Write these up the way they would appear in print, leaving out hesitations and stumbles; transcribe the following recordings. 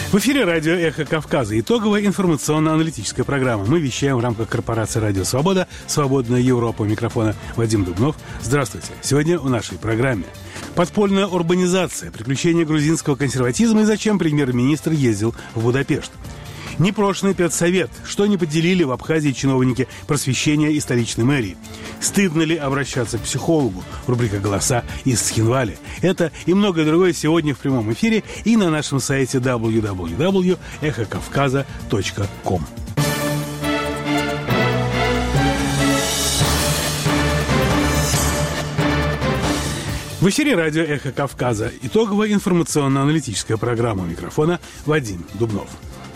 В эфире радио «Эхо Кавказа». Итоговая информационно-аналитическая программа. Мы вещаем в рамках корпорации «Радио Свобода», «Свободная Европа». У микрофона Вадим Дубнов. Здравствуйте. Сегодня в нашей программе подпольная урбанизация, приключения грузинского консерватизма и зачем премьер-министр ездил в Будапешт. Непрошенный педсовет. Что не поделили в Абхазии чиновники просвещения и столичной мэрии? Стыдно ли обращаться к психологу? Рубрика «Голоса» из Схинвали. Это и многое другое сегодня в прямом эфире и на нашем сайте www.эхокавказа.ком. В эфире радио «Эхо Кавказа». Итоговая информационно-аналитическая программа. У микрофона Вадим Дубнов.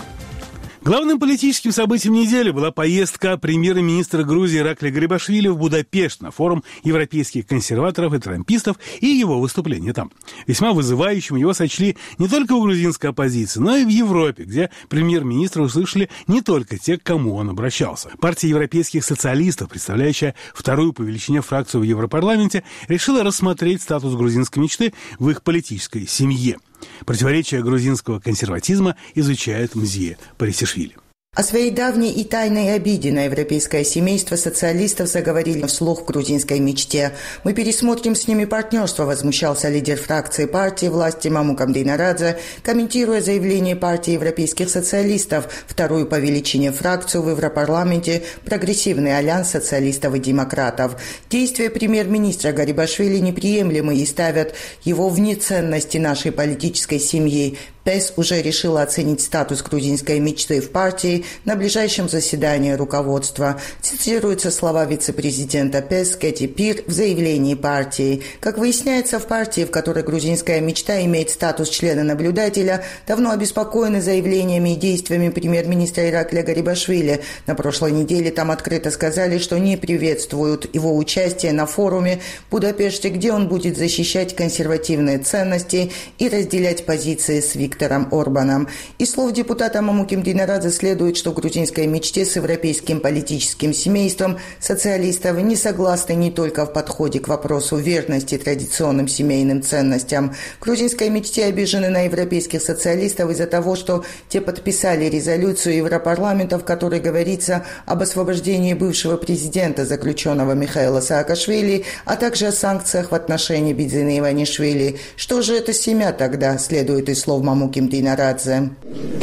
Главным политическим событием недели была поездка премьер-министра Грузии Ираклия Гарибашвили в Будапешт на форум европейских консерваторов и трампистов и его выступление там. Весьма вызывающим его сочли не только у грузинской оппозиции, но и в Европе, где премьер-министра услышали не только те, к кому он обращался. Партия европейских социалистов, представляющая вторую по величине фракцию в Европарламенте, решила рассмотреть статус грузинской мечты в их политической семье. Противоречия грузинского консерватизма изучает Мзие Парисишвили. О своей давней и тайной обиде на европейское семейство социалистов заговорили вслух в грузинской мечте. «Мы пересмотрим с ними партнерство», возмущался лидер фракции партии власти Мамукам Дейнарадзе, комментируя заявление партии европейских социалистов, вторую по величине фракцию в Европарламенте «Прогрессивный альянс социалистов и демократов». Действия премьер-министра Гарибашвили неприемлемы и ставят его вне ценности нашей политической семьи. ПЭС уже решила оценить статус грузинской мечты в партии на ближайшем заседании руководства. Цитируются слова вице-президента ПЭС Кэти Пир в заявлении партии. Как выясняется, в партии, в которой грузинская мечта имеет статус члена-наблюдателя, давно обеспокоены заявлениями и действиями премьер-министра Ираклия Гарибашвили. На прошлой неделе там открыто сказали, что не приветствуют его участие на форуме в Будапеште, где он будет защищать консервативные ценности и разделять позиции с Виктором Орбаном. Из слов депутата Мамуким Дейнарадзе следует, что в грузинской мечте с европейским политическим семейством социалистов не согласны не только в подходе к вопросу верности традиционным семейным ценностям. В грузинской мечте обижены на европейских социалистов из-за того, что те подписали резолюцию Европарламента, в которой говорится об освобождении бывшего президента, заключенного Михаила Саакашвили, а также о санкциях в отношении Бидзины Иванишвили. Что же это семья тогда, следует из слов Мамуким Дейнарадзе.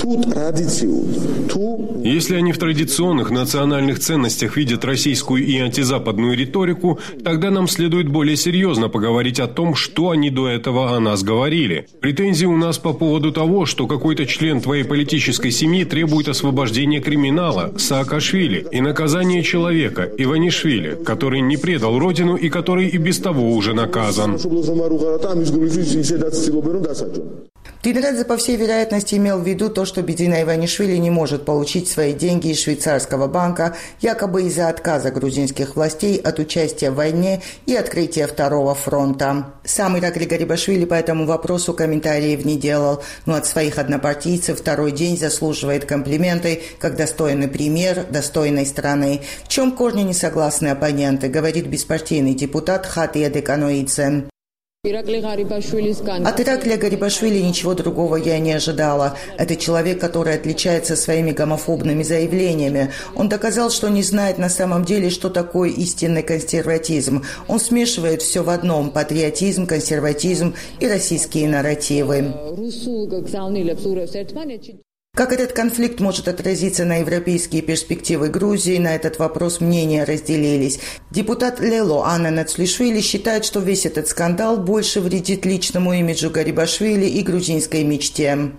Если они в традиционных национальных ценностях видят российскую и антизападную риторику, тогда нам следует более серьезно поговорить о том, что они до этого о нас говорили. Претензии у нас по поводу того, что какой-то член твоей политической семьи требует освобождения криминала, Саакашвили, и наказания человека, Иванишвили, который не предал родину и который и без того уже наказан. Дейнарадзе, по всей вероятности, имел в виду то, что Бидзина Иванишвили не может получить свои деньги из швейцарского банка, якобы из-за отказа грузинских властей от участия в войне и открытия второго фронта. Сам Ираклий Гарибашвили по этому вопросу комментариев не делал, но от своих однопартийцев второй день заслуживает комплименты как достойный премьер достойной страны. В чем корни не согласны оппоненты, говорит беспартийный депутат Хатия Деканоидзе. От Ираклия Гарибашвили ничего другого я не ожидала. Это человек, который отличается своими гомофобными заявлениями. Он доказал, что не знает на самом деле, что такое истинный консерватизм. Он смешивает все в одном – патриотизм, консерватизм и российские нарративы. Как этот конфликт может отразиться на европейские перспективы Грузии, на этот вопрос мнения разделились. Депутат Лело Анна Нацлишвили считает, что весь этот скандал больше вредит личному имиджу Гарибашвили и грузинской мечте.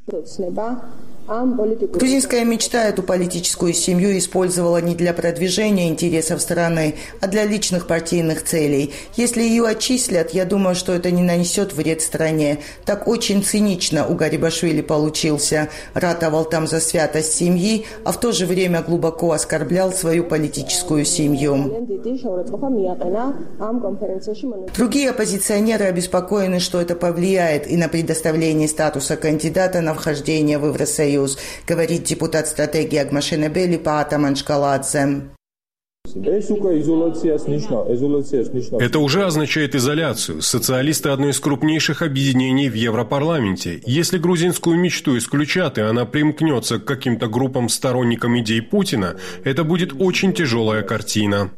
Грузинская мечта эту политическую семью использовала не для продвижения интересов страны, а для личных партийных целей. Если ее отчислят, я думаю, что это не нанесет вред стране. Так очень цинично у Гарибашвили получился. Ратовал там за святость семьи, а в то же время глубоко оскорблял свою политическую семью. Другие оппозиционеры обеспокоены, что это повлияет и на предоставление статуса кандидата на вхождение в Евросоюз, говорит депутат стратегии Агмашенебели Паата Маншкаладзе. Это уже означает изоляцию. Социалисты – одно из крупнейших объединений в Европарламенте. Если грузинскую мечту исключат, и она примкнется к каким-то группам сторонникам идей Путина, это будет очень тяжелая картина.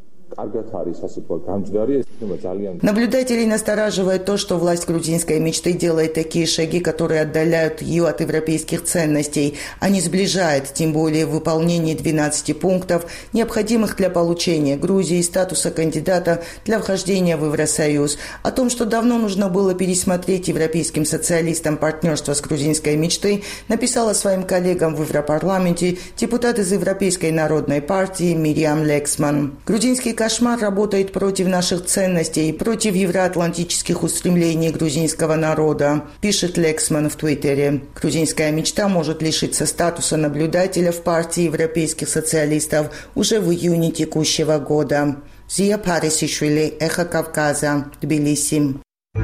Наблюдателей настораживает то, что власть грузинской мечты делает такие шаги, которые отдаляют ее от европейских ценностей, а не сближает, тем более в выполнении 12 пунктов, необходимых для получения Грузии статуса кандидата для вхождения в Евросоюз. О том, что давно нужно было пересмотреть европейским социалистам партнерство с грузинской мечтой, написала своим коллегам в Европарламенте депутат из Европейской народной партии Мириам Лексман. Грузинский кошмар работает против наших ценностей, против евроатлантических устремлений грузинского народа, пишет Лексман в Твиттере. Грузинская мечта может лишиться статуса наблюдателя в партии европейских социалистов уже в июне текущего года. Зия Парисишвили, Эхо Кавказа, Тбилиси.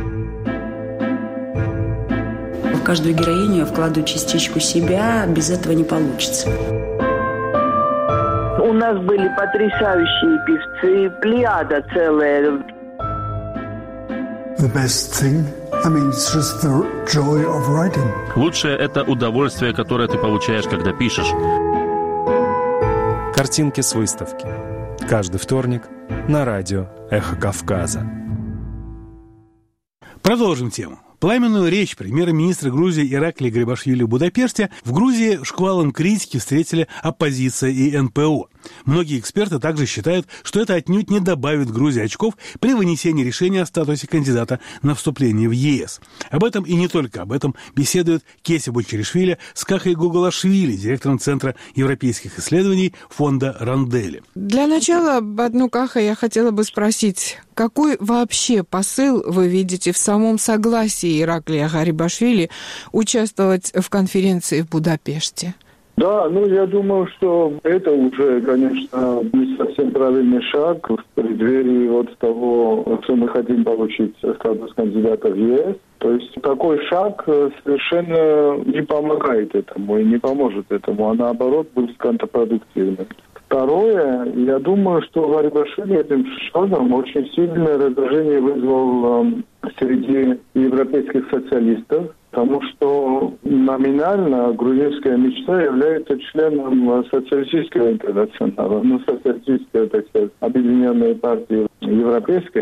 В каждую героиню я вкладываю частичку себя, без этого не получится. У нас были потрясающие певцы, плеяда целая. The best thing, it's just the joy of writing. Лучшее – это удовольствие, которое ты получаешь, когда пишешь. Картинки с выставки. Каждый вторник на радио «Эхо Кавказа». Продолжим тему. Пламенную речь премьер-министра Грузии Ираклия Гарибашвили в Будапеште в Грузии шквалом критики встретили оппозиция и НПО. Многие эксперты также считают, что это отнюдь не добавит Грузии очков при вынесении решения о статусе кандидата на вступление в ЕС. Об этом и не только об этом беседует Кеся Бочеришвили с Кахой Гугалашвили, директором Центра европейских исследований фонда Рандели. Для начала, одну Каха, я хотела бы спросить, какой вообще посыл вы видите в самом согласии Ираклия Гарибашвили участвовать в конференции в Будапеште? Да, я думаю, что это уже, конечно, не совсем правильный шаг в преддверии того, что мы хотим получить статус кандидата в ЕС. То есть такой шаг совершенно не помогает этому и не поможет этому, а наоборот будет контрпродуктивным. Второе, я думаю, что Гарибашвили этим шагом очень сильное раздражение вызвал среди европейских социалистов, потому что номинально грузинская мечта является членом социалистического интернационала, социалистической, так сказать, объединенной партии европейской.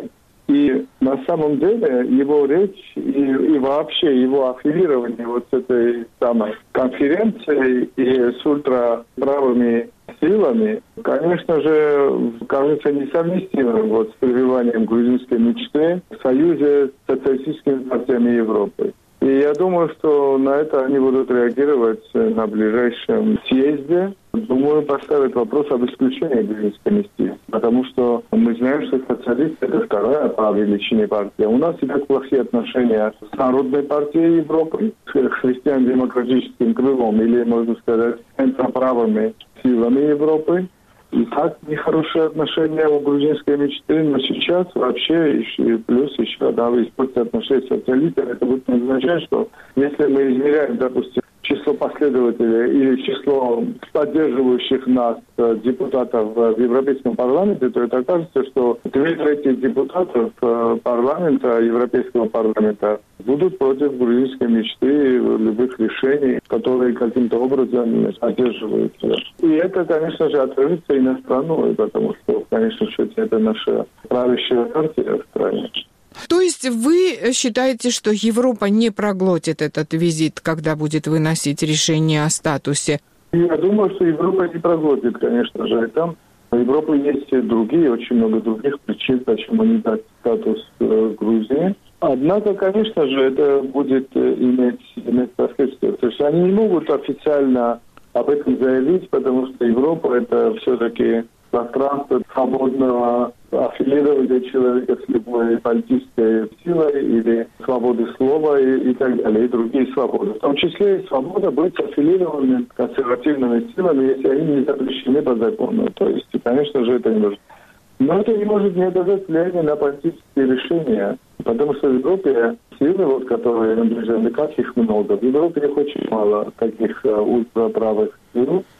И на самом деле его речь и вообще его аффилирование с этой самой конференцией и с ультраправыми силами, конечно же, кажется несовместимым с прививанием грузинской мечты в союзе с социалистическими партиями Европы. И я думаю, что на это они будут реагировать на ближайшем съезде. Думаю, поставят вопрос об исключении грузинской мечты. Потому что мы знаем, что социалисты – это вторая по величине партия. У нас и так плохие отношения с Народной партией Европы, с христиан-демократическим крылом, или, можно сказать, центроправыми силами Европы. И так нехорошие отношения у грузинской мечты, но сейчас вообще плюс еще, испортить отношения с социалистами, это будет означать, что если мы измеряем, допустим, число последователей или число поддерживающих нас депутатов в Европейском парламенте, то это окажется, что 2/3 депутатов парламента, Европейского парламента, будут против грузинской мечты любых решений, которые каким-то образом поддерживаются. И это, конечно же, отразится и на страну, потому что, конечно, это наша правящая партия в стране. То есть вы считаете, что Европа не проглотит этот визит, когда будет выносить решение о статусе? Я думаю, что Европа не проглотит, конечно же. И там у Европы есть другие, очень много других причин, почему не дать статус Грузии. Однако, конечно же, это будет иметь последствия. То есть они не могут официально об этом заявить, потому что Европа – это все-таки пространство свободного аффилирования человека с любой политической силой или свободы слова и так далее, и другие свободы. В том числе и свобода быть аффилированным консервативными силами, если они не запрещены по закону. То есть, конечно же, это не может. Но это не может не оказать влияния на политические решения, потому что в Европе силы, которые наблюдены, как их много, в Европе их очень мало таких ультраправых сил. В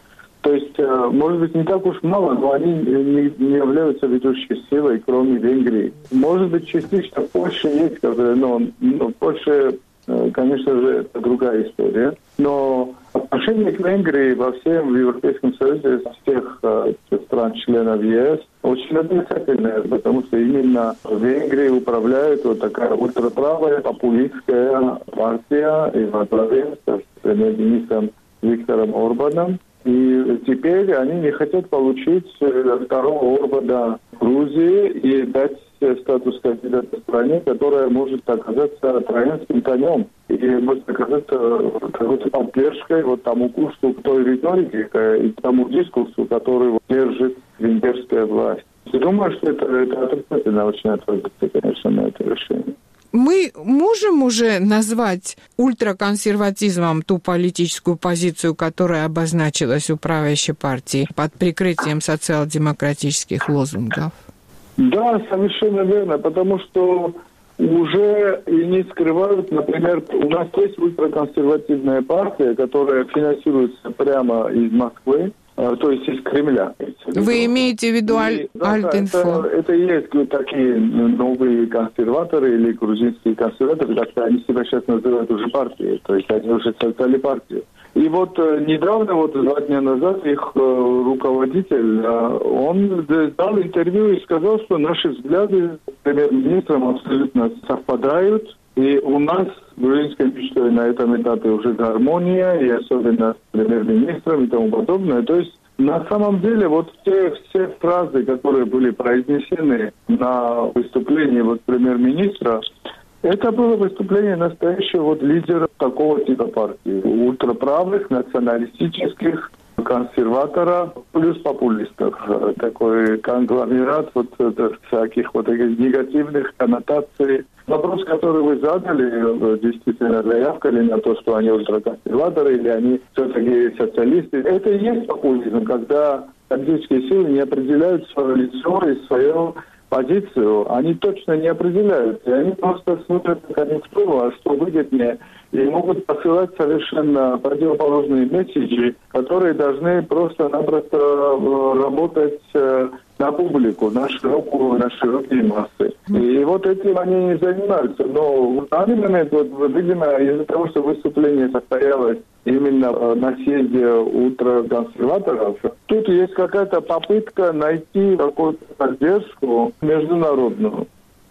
То есть, может быть, не так уж мало, но они не являются ведущей силой, кроме Венгрии. Может быть, частично Польша есть, но Польша, конечно же, это другая история. Но отношение к Венгрии во всем Европейском Союзе, всех стран-членов ЕС, очень отрицательное, потому что именно в Венгрии управляет вот такая ультраправая популистская партия и во главе с премьер-министром Виктором Орбаном. И теперь они не хотят получить второго Орбана в Грузии и дать статус кандидата стране, которая может оказаться троянским конем и может оказаться какой-то поддержкой вот тому курсу, той риторике и тому дискурсу, который держит венгерская власть. Я думаю, что это отрицательно очень отразится, конечно, на это решение. Мы можем уже назвать ультраконсерватизмом ту политическую позицию, которая обозначилась у правящей партии под прикрытием социал-демократических лозунгов? Да, совершенно верно, потому что уже и не скрывают, например, у нас есть ультраконсервативная партия, которая финансируется прямо из Москвы, то есть из Кремля. Вы имеете в виду Альтинфо? Это и есть такие новые консерваторы или грузинские консерваторы, как они себя сейчас называют уже партией, то есть они уже создали партию. И вот недавно, 2 дня назад, их руководитель, он дал интервью и сказал, что наши взгляды с премьер-министром абсолютно совпадают. И у нас в грузинской мечте на этом этапе уже гармония, и особенно с премьер-министром и тому подобное. То есть на самом деле вот все фразы, которые были произнесены на выступлении премьер-министра, это было выступление настоящего лидера такого типа партии. Ультраправых, националистических, консерваторов плюс популистов. Такой конгломерат всяких таких негативных коннотаций. Вопрос, который вы задали, действительно, заявка ли на то, что они ультраконсерваторы или они все-таки социалисты. Это и есть популизм, когда политические силы не определяют свое лицо и свою позицию. Они точно не определяют. И они просто смотрят на конъюнктуру, а что выгоднее. И могут посылать совершенно противоположные месседжи, которые должны просто-напросто работать на публику, на широкие массы. И этим они не занимаются. Но в данный момент, видимо, из-за того, что выступление состоялось именно на съезде ультраконсерваторов, тут есть какая-то попытка найти какую-то поддержку международную.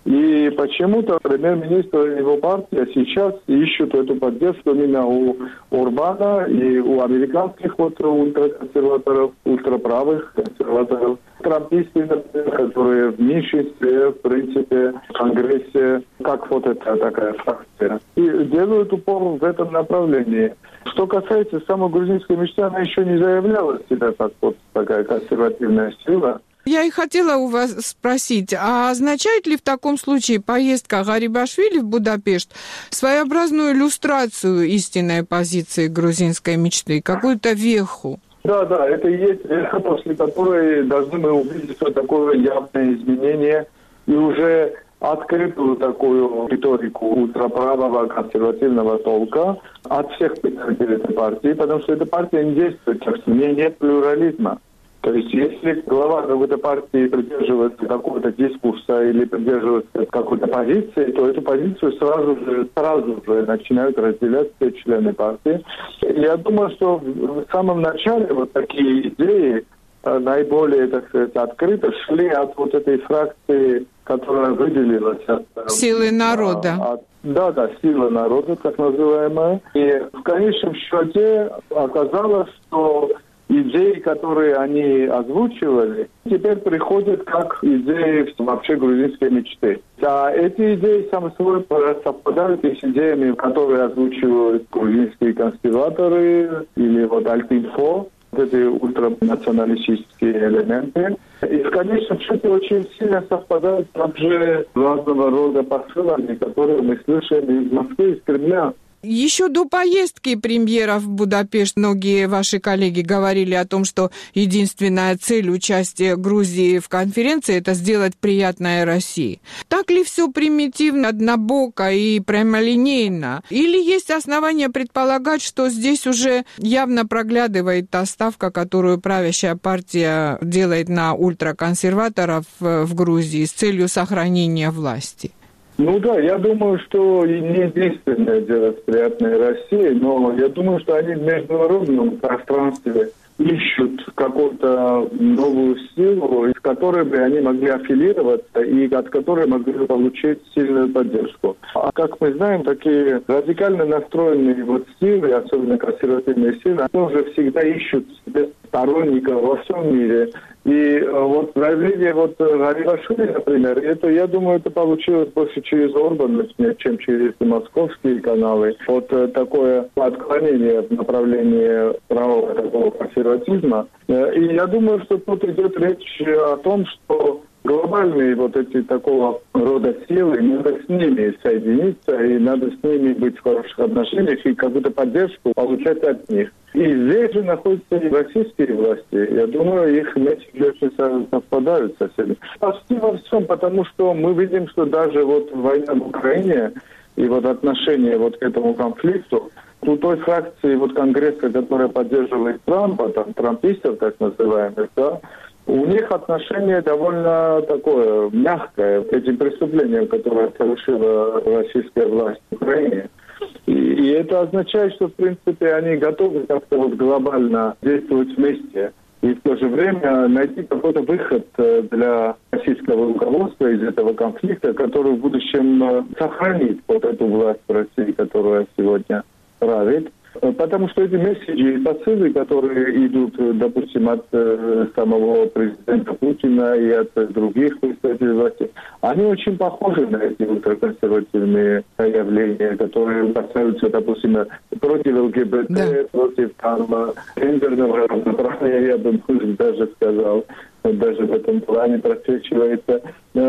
И почему-то премьер-министр и его партия сейчас ищут эту поддержку именно у Орбана и у американских ультраконсерваторов, ультраправых консерваторов. Трамписты, например, которые в меньшинстве, в принципе, в Конгрессе, как это такая фракция. И делают упор в этом направлении. Что касается самой грузинской мечты, она еще не заявляла себя как такая консервативная сила. Я и хотела у вас спросить, а означает ли в таком случае поездка Гарибашвили в Будапешт своеобразную иллюстрацию истинной позиции грузинской мечты, какую-то веху? Да, это и есть веха, после которой должны мы увидеть такое явное изменение и уже открытую такую риторику ультраправого консервативного толка от всех представителей этой партии, потому что эта партия не действует, так что в ней нет плюрализма. То есть, если глава какой-то партии придерживается какого-то дискурса или придерживается какой-то позиции, то эту позицию сразу же начинают разделять все члены партии. Я думаю, что в самом начале такие идеи наиболее, так сказать, открыто шли от этой фракции, которая выделилась от... Силы народа. Да, сила народа, так называемая. И в конечном счете оказалось, что идеи, которые они озвучивали, теперь приходят как идеи вообще грузинской мечты. А эти идеи, само собой, совпадают с идеями, которые озвучивают грузинские консерваторы или Альтинфо, эти ультранационалистические элементы. И в конечном счете очень сильно совпадают также разного рода посылами, которые мы слышали из Москвы, из Кремля. Еще до поездки премьера в Будапешт многие ваши коллеги говорили о том, что единственная цель участия Грузии в конференции – это сделать приятное России. Так ли все примитивно, однобоко и прямолинейно? Или есть основания предполагать, что здесь уже явно проглядывает та ставка, которую правящая партия делает на ультраконсерваторов в Грузии с целью сохранения власти? Ну да, я думаю, что не единственное дело с приятной Россией, но я думаю, что они в международном пространстве ищут какую-то новую силу, из которой бы они могли аффилироваться и от которой могли бы получить сильную поддержку. А как мы знаем, такие радикально настроенные силы, особенно консервативные силы, они тоже всегда ищут себе сторонников во всем мире. И проявление Гарибашвили, например, это, я думаю, это получилось больше через Орбана, чем через московские каналы. Такое отклонение в направлении правого такого консерватизма. И я думаю, что тут идет речь о том, что глобальные эти такого рода силы, надо с ними соединиться, и надо с ними быть в хороших отношениях, и какую-то поддержку получать от них. И здесь же находятся и российские власти. Я думаю, их месседжи очень совпадают со всеми. Почти во всем, потому что мы видим, что даже война в Украине и отношение к этому конфликту, у той фракции Конгресса, которая поддерживает Трампа, трампистов так называемых, да, у них отношение довольно такое мягкое к этим преступлениям, которые совершила российская власть в Украине. И это означает, что, в принципе, они готовы как-то глобально действовать вместе. И в то же время найти какой-то выход для российского руководства из этого конфликта, который в будущем сохранит эту власть в России, которая сегодня правит. Потому что эти месседжи и посылы, которые идут, допустим, от самого президента Путина и от других представителей власти, они очень похожи на эти ультраконсервативные явления, которые касаются, допустим, против ЛГБТ, против гендерного равноправия, я бы даже сказал. Даже в этом плане просвечивается.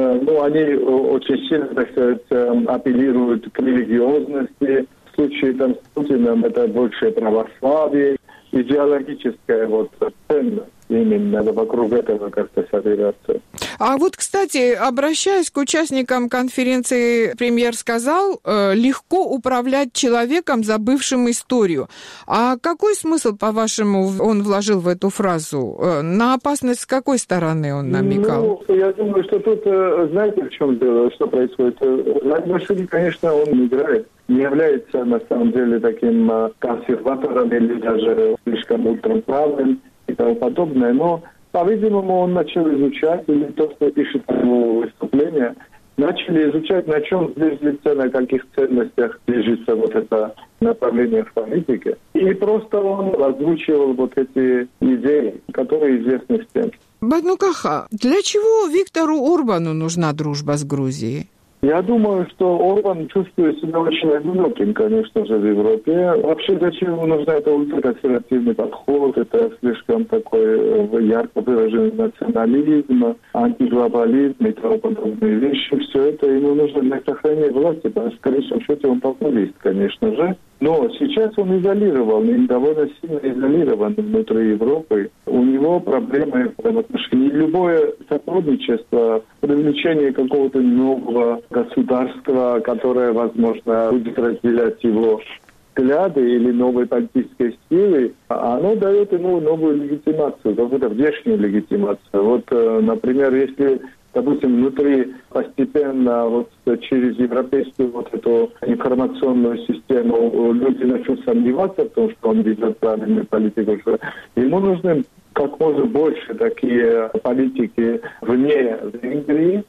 Они очень сильно, так сказать, апеллируют к религиозности. В случае с Путиным это больше православие, идеологическая ценность. Именно вокруг этого как-то собираться. А кстати, обращаясь к участникам конференции, премьер сказал, легко управлять человеком, забывшим историю. А какой смысл, по-вашему, он вложил в эту фразу? На опасность с какой стороны он намекал? Я думаю, что тут, знаете, в чем дело, что происходит? Гарибашвили, конечно, он не является, на самом деле, таким консерватором или даже слишком ультраправым и тому подобное, но, по-видимому, он начал изучать, или то, что пишет его выступление, начали изучать, на чем движется, на каких ценностях движется это направление в политике. И просто он озвучивал эти идеи, которые известны всем. Баднукаха, для чего Виктору Орбану нужна дружба с Грузией? Я думаю, что Орбан чувствует себя очень одиноким, конечно же, в Европе. Вообще, зачем ему нужен это ультраконсервативный подход, это слишком такой ярко выраженный национализм, антиглобализм и тому подобные вещи. Все это ему нужно для сохранения власти, потому что, в конечном счете, он популист, конечно же. Но сейчас он изолирован, и довольно сильно изолирован внутри Европы. У него проблемы в этом отношении. Любое сотрудничество, привлечение какого-то нового государства, которое, возможно, будет разделять его взгляды или новой политической силы, оно дает ему новую легитимацию, какую-то внешнюю легитимацию. Например, если, допустим, внутри постепенно через европейскую эту информационную систему люди начнут сомневаться в том, что он ведет правильную политику, что ему нужны как можно больше такие политики вне Венгрии,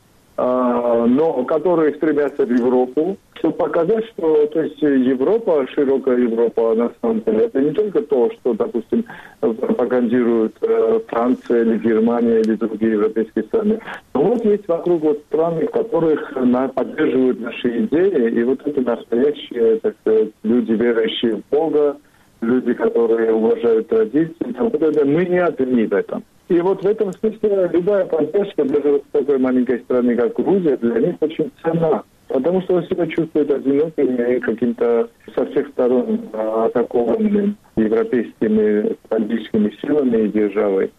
но которые стремятся в Европу, чтобы показать, что Европа, широкая Европа, на самом деле, это не только то, что, допустим, пропагандирует Франция или Германия или другие европейские страны. Но есть вокруг страны, которых поддерживают наши идеи, и это настоящие, так сказать, люди, верующие в Бога, люди, которые уважают традиции. Мы не одни в этом. И в этом смысле любая поддержка, даже в такой маленькой стране, как Грузия, для них очень ценна. Потому что он себя чувствует одиноким и каким-то со всех сторон атакованным европейскими политическими силами и державами.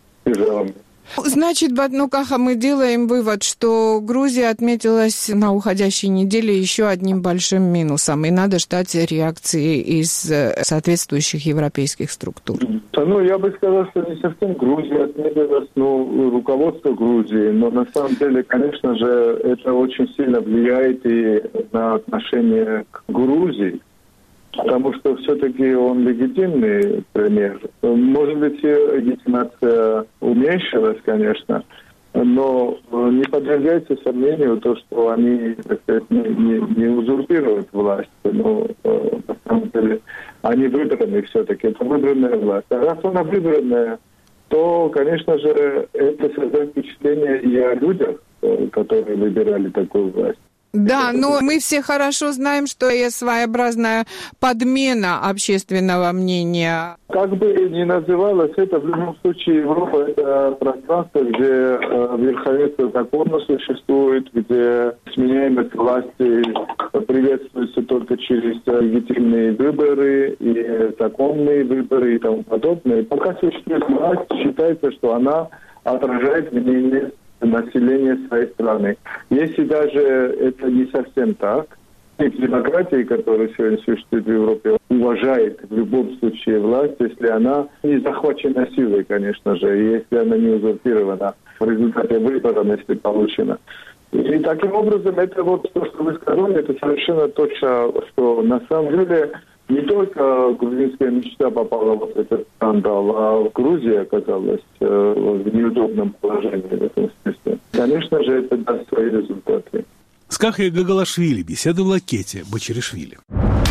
Значит, Батнукаха, мы делаем вывод, что Грузия отметилась на уходящей неделе еще одним большим минусом, и надо ждать реакции из соответствующих европейских структур. Ну, я бы сказал, что не совсем Грузия отметилась, руководство Грузии, но на самом деле, конечно же, это очень сильно влияет и на отношение к Грузии. Потому что все-таки он легитимный премьер. Может быть, легитимация уменьшилась, конечно, но не подвергается сомнению то, что они, так сказать, не узурпируют власть. Но на самом деле они выбраны все-таки. Это выбранная власть. А раз она выбранная, то, конечно же, это создает впечатление и о людях, которые выбирали такую власть. Да, но мы все хорошо знаем, что есть своеобразная подмена общественного мнения. Как бы ни называлось это, в любом случае Европа – это пространство, где верховенство закона существует, где сменяемость власти приветствуется только через легитимные выборы и законные выборы и тому подобное. И пока существует власть, считается, что она отражает мнение населения своей страны. Если даже это не совсем так, тип демократии, который сегодня существует в Европе, уважает в любом случае власть, если она не захвачена силой, конечно же, и если она не узурпирована в результате выбора, если получена. И таким образом, это вот то, что вы сказали, это совершенно точно, что на самом деле не только грузинская мечта попала в этот скандал, а Грузия оказалась в неудобном положении в этом смысле. Конечно же, это даст свои результаты. С Кахой Гагалашвили беседовала Кетя Бочеришвили.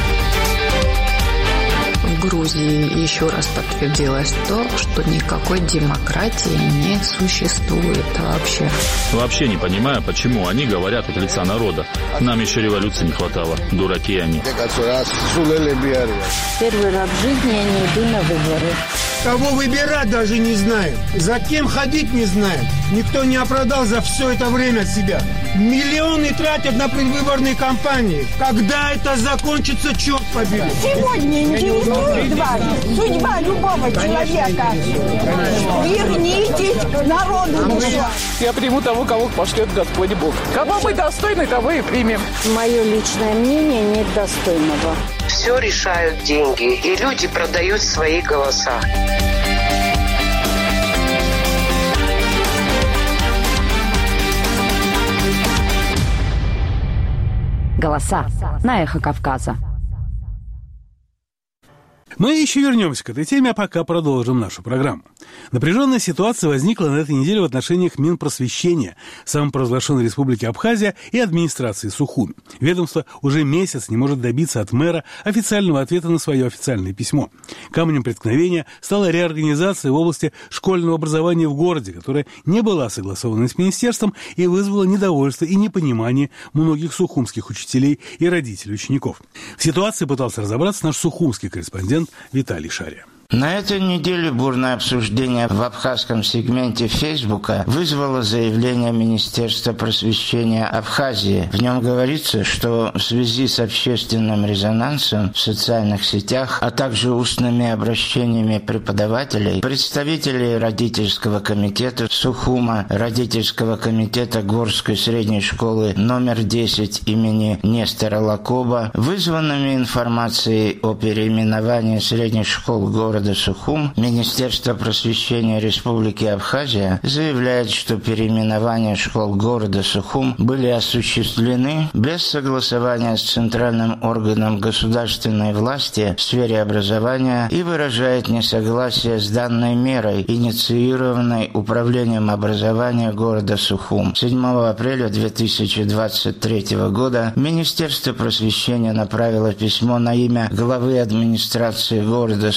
В Грузии еще раз подтвердилось то, что никакой демократии не существует вообще. Вообще не понимаю, почему они говорят от лица народа. Нам еще революции не хватало. Дураки они. Первый раз в жизни я не иду на выборы. Кого выбирать даже не знаем. За кем ходить не знаем. Никто не оправдал за все это время себя. Миллионы тратят на предвыборные кампании. Когда это закончится, черт побери? Сегодня интересует вас судьба любого человека. Вернитесь к народу душа. Я приму того, кого пошлет Господь Бог. Кого мы достойны, того и примем. Мое личное мнение нет достойного. Все решают деньги, и люди продают свои голоса. Голоса на Эхо Кавказа. Мы еще вернемся к этой теме, а пока продолжим нашу программу. Напряженная ситуация возникла на этой неделе в отношениях Минпросвещения, самопровозглашенной Республики Абхазия и администрации Сухуми. Ведомство уже месяц не может добиться от мэра официального ответа на свое официальное письмо. Камнем преткновения стала реорганизация в области школьного образования в городе, которая не была согласована с министерством и вызвала недовольство и непонимание многих сухумских учителей и родителей учеников. В ситуации пытался разобраться наш сухумский корреспондент Виталий Шария. На этой неделе бурное обсуждение в абхазском сегменте Фейсбука вызвало заявление Министерства просвещения Абхазии. В нем говорится, что в связи с общественным резонансом в социальных сетях, а также устными обращениями преподавателей, представителей родительского комитета Сухума, родительского комитета Горской средней школы номер 10 имени Нестора Лакоба, вызванными информацией о переименовании средних школ города Сухум, Министерство просвещения Республики Абхазия заявляет, что переименования школ города Сухум были осуществлены без согласования с центральным органом государственной власти в сфере образования и выражает несогласие с данной мерой, инициированной Управлением образования города Сухум. 7 апреля 2023 года Министерство просвещения направило письмо на имя главы администрации города Сухум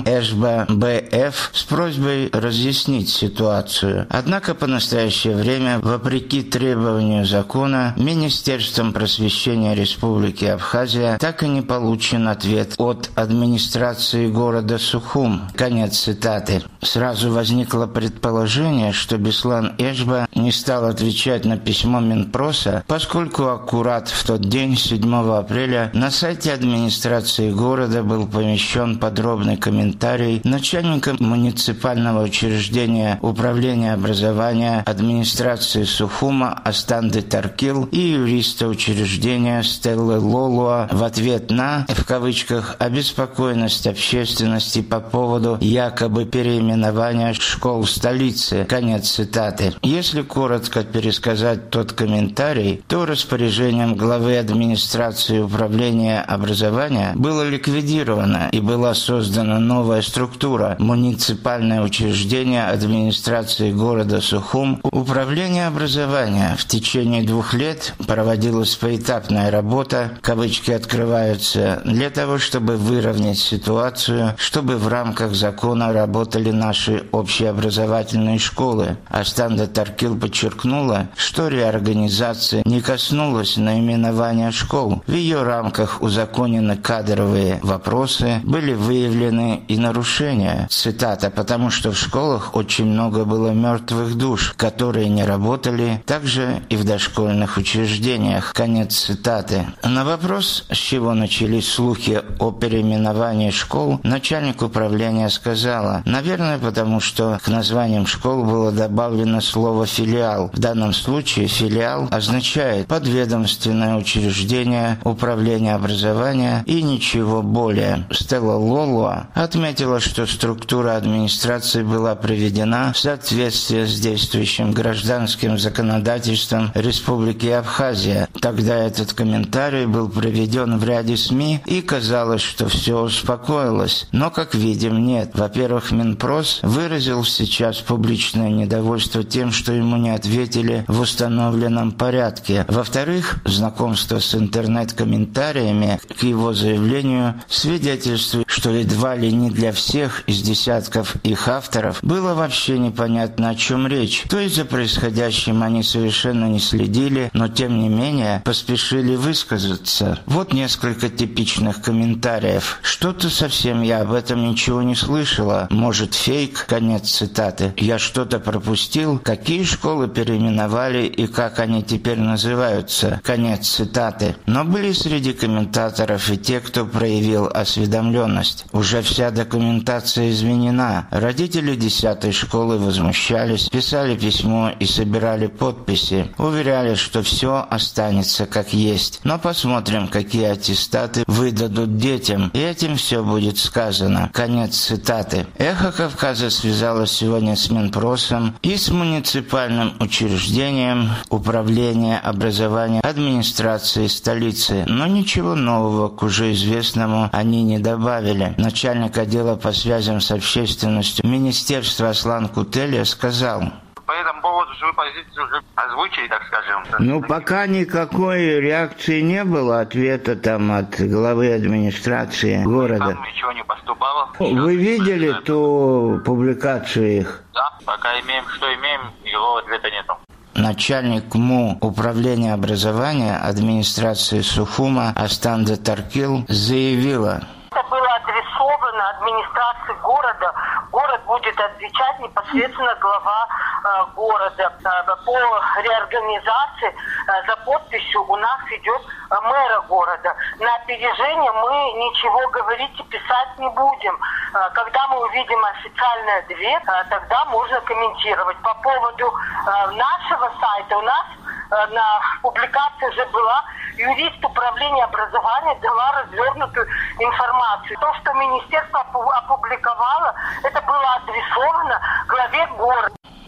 Сухум Эшба Б.Ф. с просьбой разъяснить ситуацию. Однако по настоящее время, вопреки требованию закона, Министерством просвещения Республики Абхазия так и не получен ответ от администрации города Сухум. Конец цитаты. Сразу возникло предположение, что Беслан Эшба не стал отвечать на письмо Минпроса, поскольку аккурат в тот день, 7 апреля, на сайте администрации города был помещен подробный комментарий начальника муниципального учреждения Управления образования администрации Сухума Астанды Таркил и юриста учреждения Стеллы Лолуа в ответ на, в кавычках, обеспокоенность общественности по поводу якобы переименования школ столицы. Конец цитаты. Если коротко пересказать тот комментарий, то распоряжением главы администрации Управления образования было ликвидировано и была создана новая структура – муниципальное учреждение администрации города Сухум Управление образования. В течение 2 лет проводилась поэтапная работа, кавычки открываются, для того, чтобы выровнять ситуацию, чтобы в рамках закона работали наши общеобразовательные школы. Астанда Таркил подчеркнула, что реорганизация не коснулась наименования школ. В ее рамках узаконены кадровые вопросы, были выявлены и нарушения. Цитата: «потому что в школах очень много было мертвых душ, которые не работали, также и в дошкольных учреждениях». Конец цитаты. На вопрос, с чего начались слухи о переименовании школ, начальник управления сказала: наверное, потому что к названиям школ было добавлено слово «филиал». В данном случае филиал означает подведомственное учреждение управления образования и ничего более. Стелла Лолуа отметила, что структура администрации была приведена в соответствие с действующим гражданским законодательством Республики Абхазия. Тогда этот комментарий был приведен в ряде СМИ, и казалось, что все успокоилось. Но, как видим, нет. Во-первых, Минпрос выразил сейчас публичное недовольство тем, что ему не ответили в установленном порядке. Во-вторых, знакомство с интернет-комментариями к его заявлению свидетельствует, что едва ли не для всех из десятков их авторов было вообще непонятно, о чем речь. То есть за происходящим они совершенно не следили, но тем не менее поспешили высказаться. Вот несколько типичных комментариев. «Что-то совсем я об этом ничего не слышала. Может, фейк?» Конец цитаты. «Я что-то пропустил? Какие школы переименовали и как они теперь называются?» Конец цитаты. Но были среди комментаторов и те, кто проявил осведомленность. Уже вся документация изменена. Родители 10-й школы возмущались, писали письмо и собирали подписи. Уверяли, что все останется как есть. Но посмотрим, какие аттестаты выдадут детям, и этим все будет сказано. Конец цитаты. «Эхо Кавказа» связалось сегодня с Минпросом и с муниципальным учреждением Управления образования администрации столицы, но ничего нового к уже известному они не добавили. Начальник отдела по связям с общественностью Министерства Аслан Кутелия сказал: по этому поводу свою позицию уже озвучили, так скажем. Ну, пока никакой реакции не было, ответа там от главы администрации города. Там ничего не поступало. Вы видели ту публикацию их? Да, пока имеем, что имеем, его ответа нету. Начальник МУ Управления образования администрации Сухума Астанда Таркил заявила: это было адресовано администрации города. Город будет отвечать непосредственно глава города. По реорганизации за подписью у нас идет мэра города. На опережение мы ничего говорить и писать не будем. Когда мы увидим официальный ответ, тогда можно комментировать. По поводу нашего сайта у нас на публикации уже была, юрист управления образования дала развернутую информацию. То, что министерство опубликовало, это было адресовано главе города.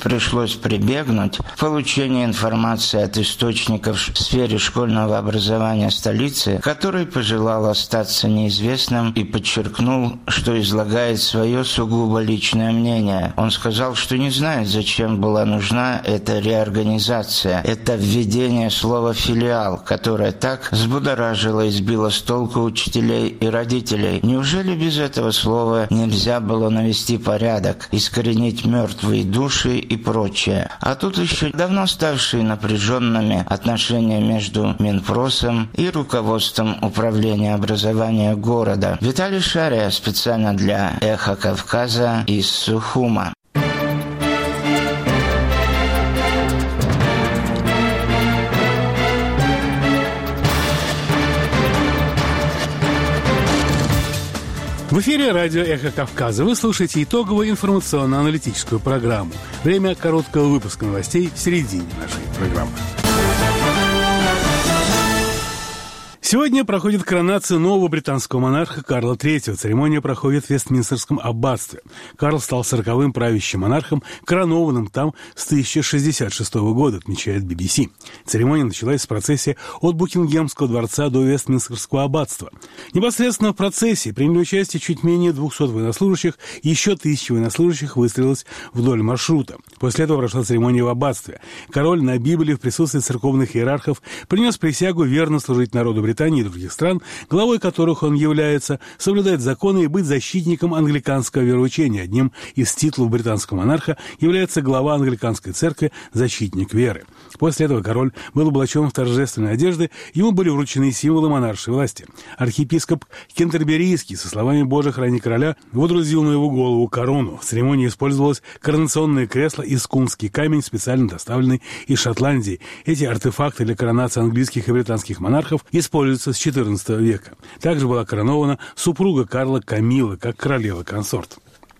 пришлось прибегнуть к получению информации от источников в сфере школьного образования столицы, который пожелал остаться неизвестным и подчеркнул, что излагает свое сугубо личное мнение. Он сказал, что не знает, зачем была нужна эта реорганизация, это введение слова «филиал», которое так взбудоражило и сбило с толку учителей и родителей. Неужели без этого слова нельзя было навести порядок, искоренить мертвые души и прочее? А тут еще давно ставшие напряженными отношения между Минпросом и руководством управления образования города. Виталий Шария специально для «Эхо Кавказа» из Сухума. В эфире радио «Эхо Кавказа». Вы слушаете итоговую информационно-аналитическую программу. Время короткого выпуска новостей в середине нашей программы. Сегодня проходит коронация нового британского монарха Карла III. Церемония проходит в Вестминстерском аббатстве. Карл стал 40-м правящим монархом, коронованным там с 1066 года, отмечает BBC. Церемония началась с процессии от Букингемского дворца до Вестминстерского аббатства. Непосредственно в процессии приняли участие чуть менее 200 военнослужащих, еще 1000 военнослужащих выстроилось вдоль маршрута. После этого прошла церемония в аббатстве. Король на Библии в присутствии церковных иерархов принес присягу верно служить народу Британии и других стран, главой которых он является, соблюдать законы и быть защитником англиканского вероучения. Одним из титулов британского монарха является глава англиканской церкви «Защитник веры». После этого король был облачен в торжественные одежды, ему были вручены символы монаршей власти. Архиепископ Кентерберийский со словами «Боже, храни короля» водрузил на его голову корону. В церемонии использовалось коронационное кресло и скунский камень, специально доставленный из Шотландии. Эти артефакты для коронации английских и британских монархов используются с XIV века. Также была коронована супруга Карла Камилла, как королева-консорт.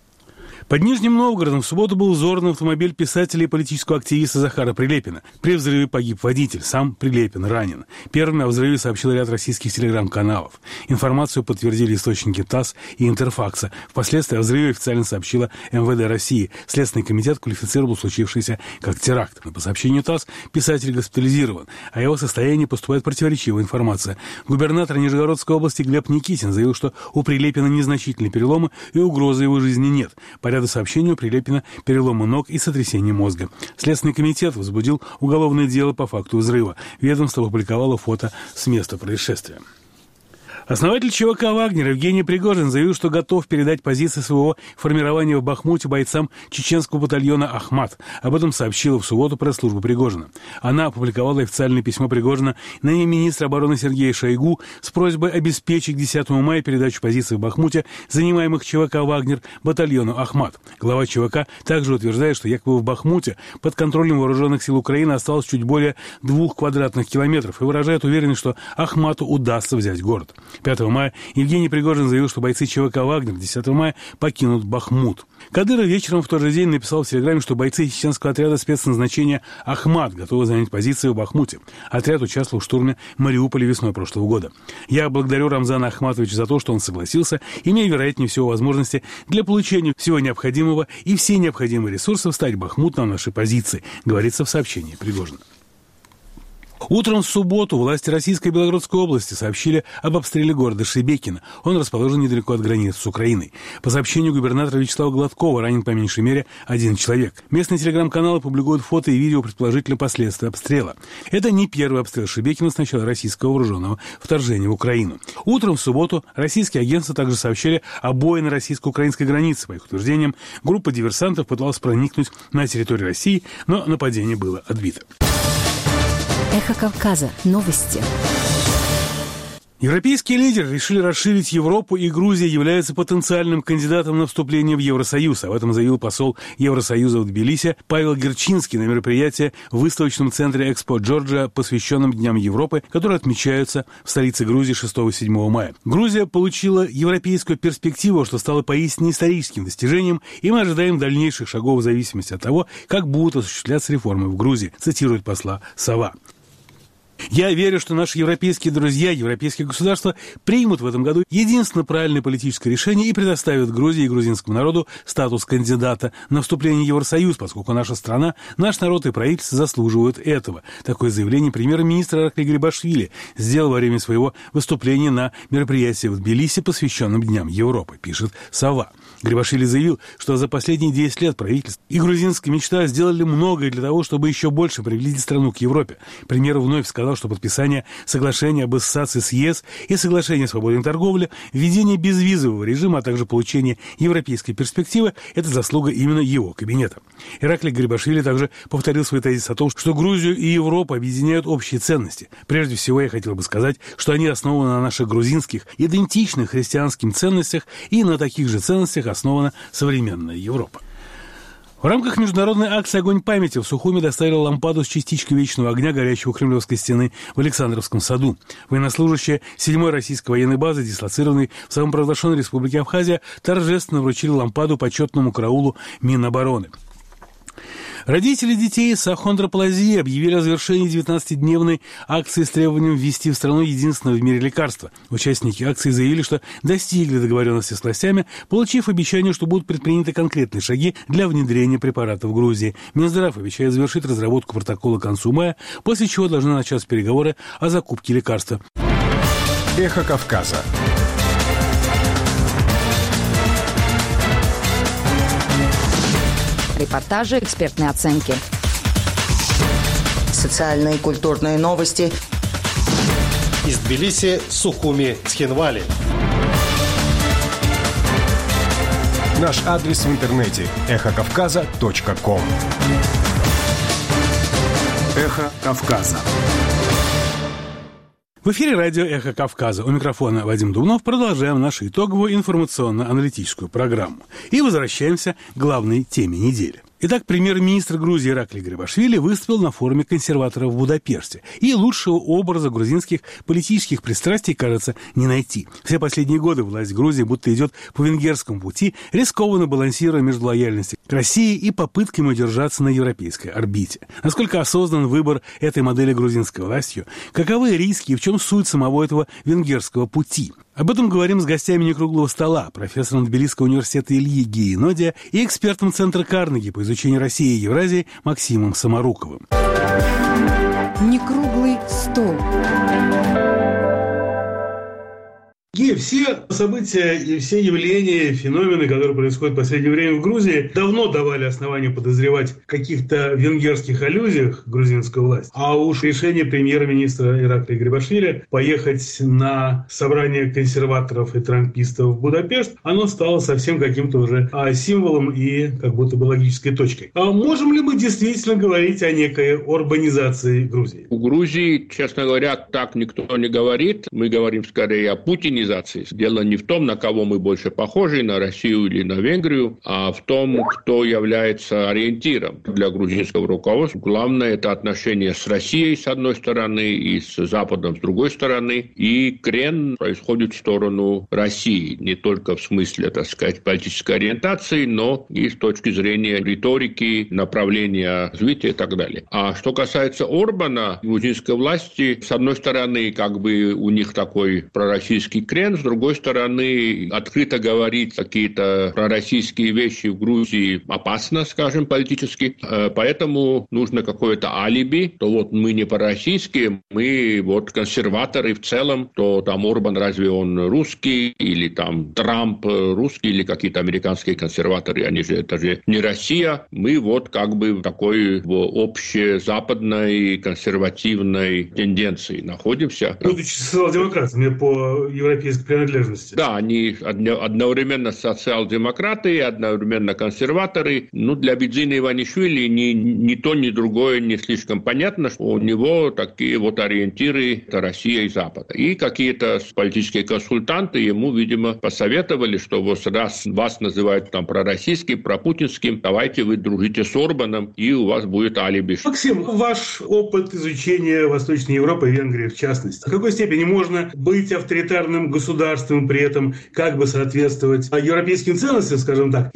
Под Нижним Новгородом в субботу был взорван автомобиль писателя и политического активиста Захара Прилепина. При взрыве погиб водитель, сам Прилепин ранен. Первыми о взрыве сообщил ряд российских телеграм-каналов. Информацию подтвердили источники ТАСС и Интерфакса. Впоследствии о взрыве официально сообщила МВД России. Следственный комитет квалифицировал случившееся как теракт. По сообщению ТАСС, писатель госпитализирован. О его состоянии поступает противоречивая информация. Губернатор Нижегородской области Глеб Никитин заявил, что у Прилепина незначительные переломы и угрозы его жизни нет. По ряду сообщений у Прилепина переломы ног и сотрясение мозга. Следственный комитет возбудил уголовное дело по факту взрыва. Ведомство опубликовало фото с места происшествия. Основатель ЧВК «Вагнер» Евгений Пригожин заявил, что готов передать позиции своего формирования в Бахмуте бойцам чеченского батальона «Ахмат». Об этом сообщила в субботу пресс-служба Пригожина. Она опубликовала официальное письмо Пригожина на имя министра обороны Сергея Шойгу с просьбой обеспечить к 10 мая передачу позиций в Бахмуте, занимаемых ЧВК «Вагнер», батальону «Ахмат». Глава ЧВК также утверждает, что якобы в Бахмуте под контролем вооруженных сил Украины осталось чуть более 2 квадратных километров и выражает уверенность, что «Ахмату» удастся взять город. 5 мая Евгений Пригожин заявил, что бойцы ЧВК «Вагнер» 10 мая покинут Бахмут. Кадыров вечером в тот же день написал в Телеграме, что бойцы чеченского отряда спецназначения «Ахмат» готовы занять позиции в Бахмуте. Отряд участвовал в штурме Мариуполя весной прошлого года. «Я благодарю Рамзана Ахматовича за то, что он согласился, имея, вероятнее всего, возможности для получения всего необходимого и все необходимые ресурсы встать Бахмут на нашей позиции», говорится в сообщении Пригожина. Утром в субботу власти Российской и Белгородской области сообщили об обстреле города Шебекино. Он расположен недалеко от границы с Украиной. По сообщению губернатора Вячеслава Гладкова, ранен по меньшей мере 1 человек. Местные телеграм-каналы публикуют фото и видео предположительно последствий обстрела. Это не первый обстрел Шебекино с начала российского вооруженного вторжения в Украину. Утром в субботу российские агентства также сообщили о бое на российско-украинской границе. По их утверждениям, группа диверсантов пыталась проникнуть на территорию России, но нападение было отбито. Эхо Кавказа. Новости. Европейские лидеры решили расширить Европу, и Грузия является потенциальным кандидатом на вступление в Евросоюз. Об этом заявил посол Евросоюза в Тбилиси Павел Герчинский на мероприятии в выставочном центре Экспо Джорджия, посвященном Дням Европы, которые отмечаются в столице Грузии 6-7 мая. Грузия получила европейскую перспективу, что стало поистине историческим достижением, и мы ожидаем дальнейших шагов в зависимости от того, как будут осуществляться реформы в Грузии, цитирует посла Сова. Я верю, что наши европейские друзья, европейские государства примут в этом году единственно правильное политическое решение и предоставят Грузии и грузинскому народу статус кандидата на вступление в Евросоюз, поскольку наша страна, наш народ и правительство заслуживают этого. Такое заявление премьер-министр Ираклий Гарибашвили сделал во время своего выступления на мероприятии в Тбилиси, посвященном Дням Европы, пишет «Сова». Гарибашвили заявил, что за последние 10 лет правительство и грузинская мечта сделали многое для того, чтобы еще больше приблизить страну к Европе. Премьер вновь сказал, что подписание соглашения об ассоциации с ЕС и соглашение о свободной торговле, введение безвизового режима, а также получение европейской перспективы – это заслуга именно его кабинета. Ираклий Гарибашвили также повторил свой тезис о том, что Грузию и Европу объединяют общие ценности. Прежде всего, я хотел бы сказать, что они основаны на наших грузинских, идентичных христианским ценностях, и на таких же ценностях основана современная Европа. В рамках международной акции «Огонь памяти» в Сухуми доставили лампаду с частичкой вечного огня, горящего у Кремлевской стены в Александровском саду. Военнослужащие 7-й российской военной базы, дислоцированной в самопровозглашенной республике Абхазия, торжественно вручили лампаду почетному караулу Минобороны. Родители детей с ахондроплазией объявили о завершении 19-дневной акции с требованием ввести в страну единственное в мире лекарство. Участники акции заявили, что достигли договоренности с властями, получив обещание, что будут предприняты конкретные шаги для внедрения препарата в Грузии. Минздрав обещает завершить разработку протокола к концу мая, после чего должны начаться переговоры о закупке лекарства. Эхо Кавказа. Репортажи, экспертные оценки. Социальные и культурные новости. Из Тбилиси, Сухуми, Цхинвали. Наш адрес в интернете – эхокавказа.ком. Эхо Кавказа. В эфире радио «Эхо Кавказа». У микрофона Вадим Дубнов. Продолжаем нашу итоговую информационно-аналитическую программу. И возвращаемся к главной теме недели. Итак, премьер-министр Грузии Ираклий Гарибашвили выступил на форуме консерваторов в Будапеште. И лучшего образа грузинских политических пристрастий, кажется, не найти. Все последние годы власть Грузии будто идет по венгерскому пути, рискованно балансируя между лояльностью к России и попытками удержаться на европейской орбите. Насколько осознан выбор этой модели грузинской властью? Каковы риски и в чем суть самого этого венгерского пути? Об этом говорим с гостями некруглого стола, профессором Тбилисского университета Ильи Гейнодия и экспертом Центра Карнеги по изучению России и Евразии Максимом Самаруковым. Некруглый стол. Все события и все явления, феномены, которые происходят в последнее время в Грузии, давно давали основания подозревать в каких-то венгерских аллюзиях грузинской власти. А уж решение премьер-министра Ираклия Гарибашвили поехать на собрание консерваторов и трампистов в Будапешт, оно стало совсем каким-то уже символом и как будто бы логической точкой. А можем ли мы действительно говорить о некой орбанизации Грузии? У Грузии, честно говоря, так никто не говорит. Мы говорим скорее о путинизации. Дело не в том, на кого мы больше похожи, на Россию или на Венгрию, а в том, кто является ориентиром для грузинского руководства. Главное – это отношения с Россией, с одной стороны, и с Западом, с другой стороны. И крен происходит в сторону России, не только в смысле, так сказать, политической ориентации, но и с точки зрения риторики, направления развития и так далее. А что касается Орбана, грузинской власти, с одной стороны, как бы у них такой пророссийский крен, с другой стороны, открыто говорить какие-то пророссийские вещи в Грузии опасно, скажем, политически. Поэтому нужно какое-то алиби, то вот мы не пророссийские, мы вот консерваторы в целом, то там Орбан разве он русский, или там Трамп русский, или какие-то американские консерваторы, они же, это же не Россия. Мы вот как бы в такой общезападной консервативной тенденции находимся. Будучи социал-демократами по европейской принадлежности. Да, они одновременно социал-демократы, одновременно консерваторы. Ну, для Бидзина Иванишвили ни то, ни другое не слишком понятно, что у него такие вот ориентиры – это Россия и Запад. И какие-то политические консультанты ему, видимо, посоветовали, что вот раз вас называют там пророссийским, пропутинским, давайте вы дружите с Орбаном, и у вас будет алиби. Максим, ваш опыт изучения Восточной Европы, Венгрии в частности, в какой степени можно быть авторитарным государством, при этом как бы соответствовать европейским ценностям, скажем так, или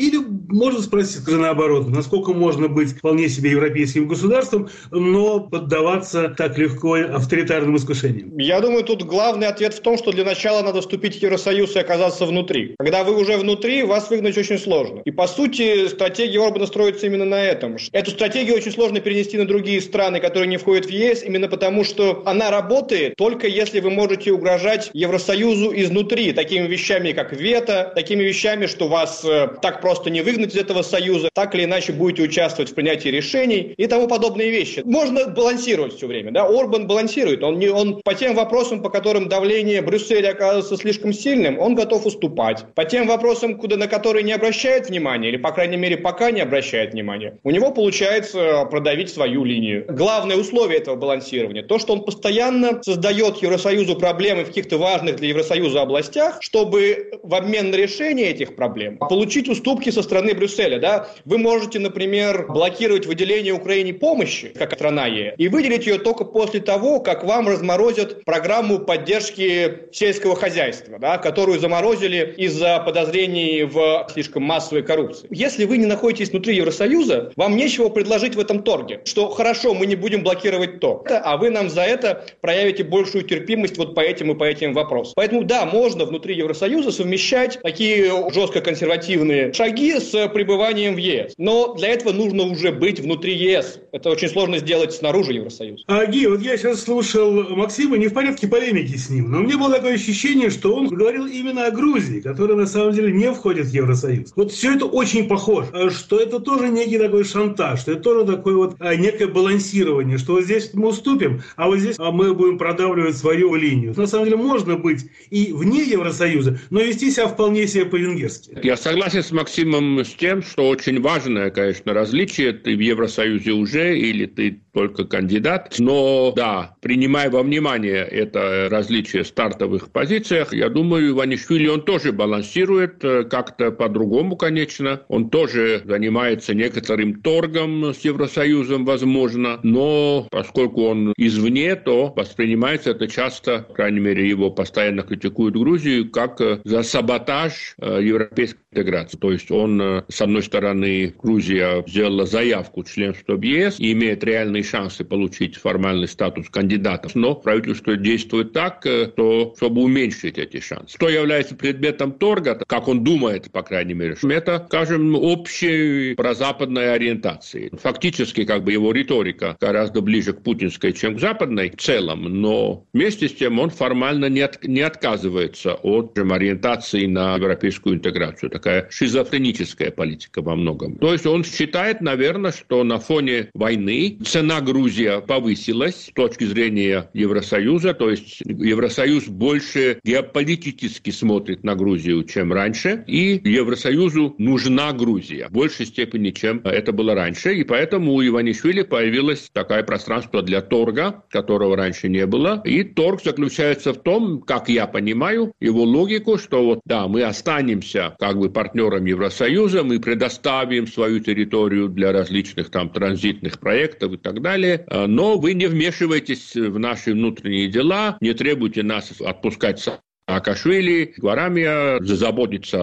можно спросить, скажи наоборот, насколько можно быть вполне себе европейским государством, но поддаваться так легко авторитарным искушениям? Я думаю, тут главный ответ в том, что для начала надо вступить в Евросоюз и оказаться внутри. Когда вы уже внутри, вас выгнать очень сложно. И, по сути, стратегия Орбана строится именно на этом. Эту стратегию очень сложно перенести на другие страны, которые не входят в ЕС, именно потому, что она работает только если вы можете угрожать Евросоюзу изнутри, такими вещами, как вето, такими вещами, что вас так просто не выгнать из этого союза, так или иначе будете участвовать в принятии решений и тому подобные вещи. Можно балансировать все время, да? Орбан балансирует. Он по тем вопросам, по которым давление Брюсселя оказывается слишком сильным, он готов уступать. По тем вопросам, на которые не обращает внимания, или, по крайней мере, пока не обращает внимания, у него получается продавить свою линию. Главное условие этого балансирования – то, что он постоянно создает Евросоюзу проблемы в каких-то важных для Евросоюза областях, чтобы в обмен на решение этих проблем получить уступки со стороны Брюсселя. Да? Вы можете, например, блокировать выделение Украине помощи, как страна ЕС, и выделить ее только после того, как вам разморозят программу поддержки сельского хозяйства, да, которую заморозили из-за подозрений в слишком массовой коррупции. Если вы не находитесь внутри Евросоюза, вам нечего предложить в этом торге, что хорошо, мы не будем блокировать то, а вы нам за это проявите большую терпимость вот по этим и по этим вопросам. Поэтому да, можно внутри Евросоюза совмещать такие жестко консервативные шаги с пребыванием в ЕС. Но для этого нужно уже быть внутри ЕС. Это очень сложно сделать снаружи Евросоюза. Ги, вот я сейчас слушал Максима, не в порядке полемики с ним, но у меня было такое ощущение, что он говорил именно о Грузии, которая на самом деле не входит в Евросоюз. Вот все это очень похоже, что это тоже некий такой шантаж, что это тоже такое вот некое балансирование, что вот здесь мы уступим, а вот здесь мы будем продавливать свою линию. На самом деле можно быть и вне Евросоюза, но вести себя вполне себе по-венгерски. Я согласен с Максимом с тем, что очень важное, конечно, различие. Ты в Евросоюзе уже или ты только кандидат. Но да, принимая во внимание это различие в стартовых позициях, я думаю, Иванишвили, он тоже балансирует как-то по-другому, конечно. Он тоже занимается некоторым торгом с Евросоюзом, возможно. Но поскольку он извне, то воспринимается это часто, по крайней мере, его постоянно критикуют Грузию, как за саботаж европейской интеграции. То есть он, с одной стороны, Грузия сделала заявку членства в ЕС и имеет реальные шансы получить формальный статус кандидата, но правительство действует так, чтобы уменьшить эти шансы. Что является предметом торга, как он думает, по крайней мере, это, скажем, общей прозападной ориентации. Фактически, его риторика гораздо ближе к путинской, чем к западной в целом, но вместе с тем он формально не отказывается от ориентации на европейскую интеграцию. Такая шизофреническая политика во многом. То есть он считает, наверное, что на фоне войны цена Грузии повысилась с точки зрения Евросоюза, то есть Евросоюз больше геополитически смотрит на Грузию, чем раньше, и Евросоюзу нужна Грузия в большей степени, чем это было раньше, и поэтому у Иванишвили появилось такое пространство для торга, которого раньше не было, и торг заключается в том, как я понимаю его логику, что вот да, мы останемся партнером Евросоюза, мы предоставим свою территорию для различных транзитных проектов и так далее, но вы не вмешиваетесь в наши внутренние дела, не требуйте нас отпускать Саакашвили, Гварамия, заботиться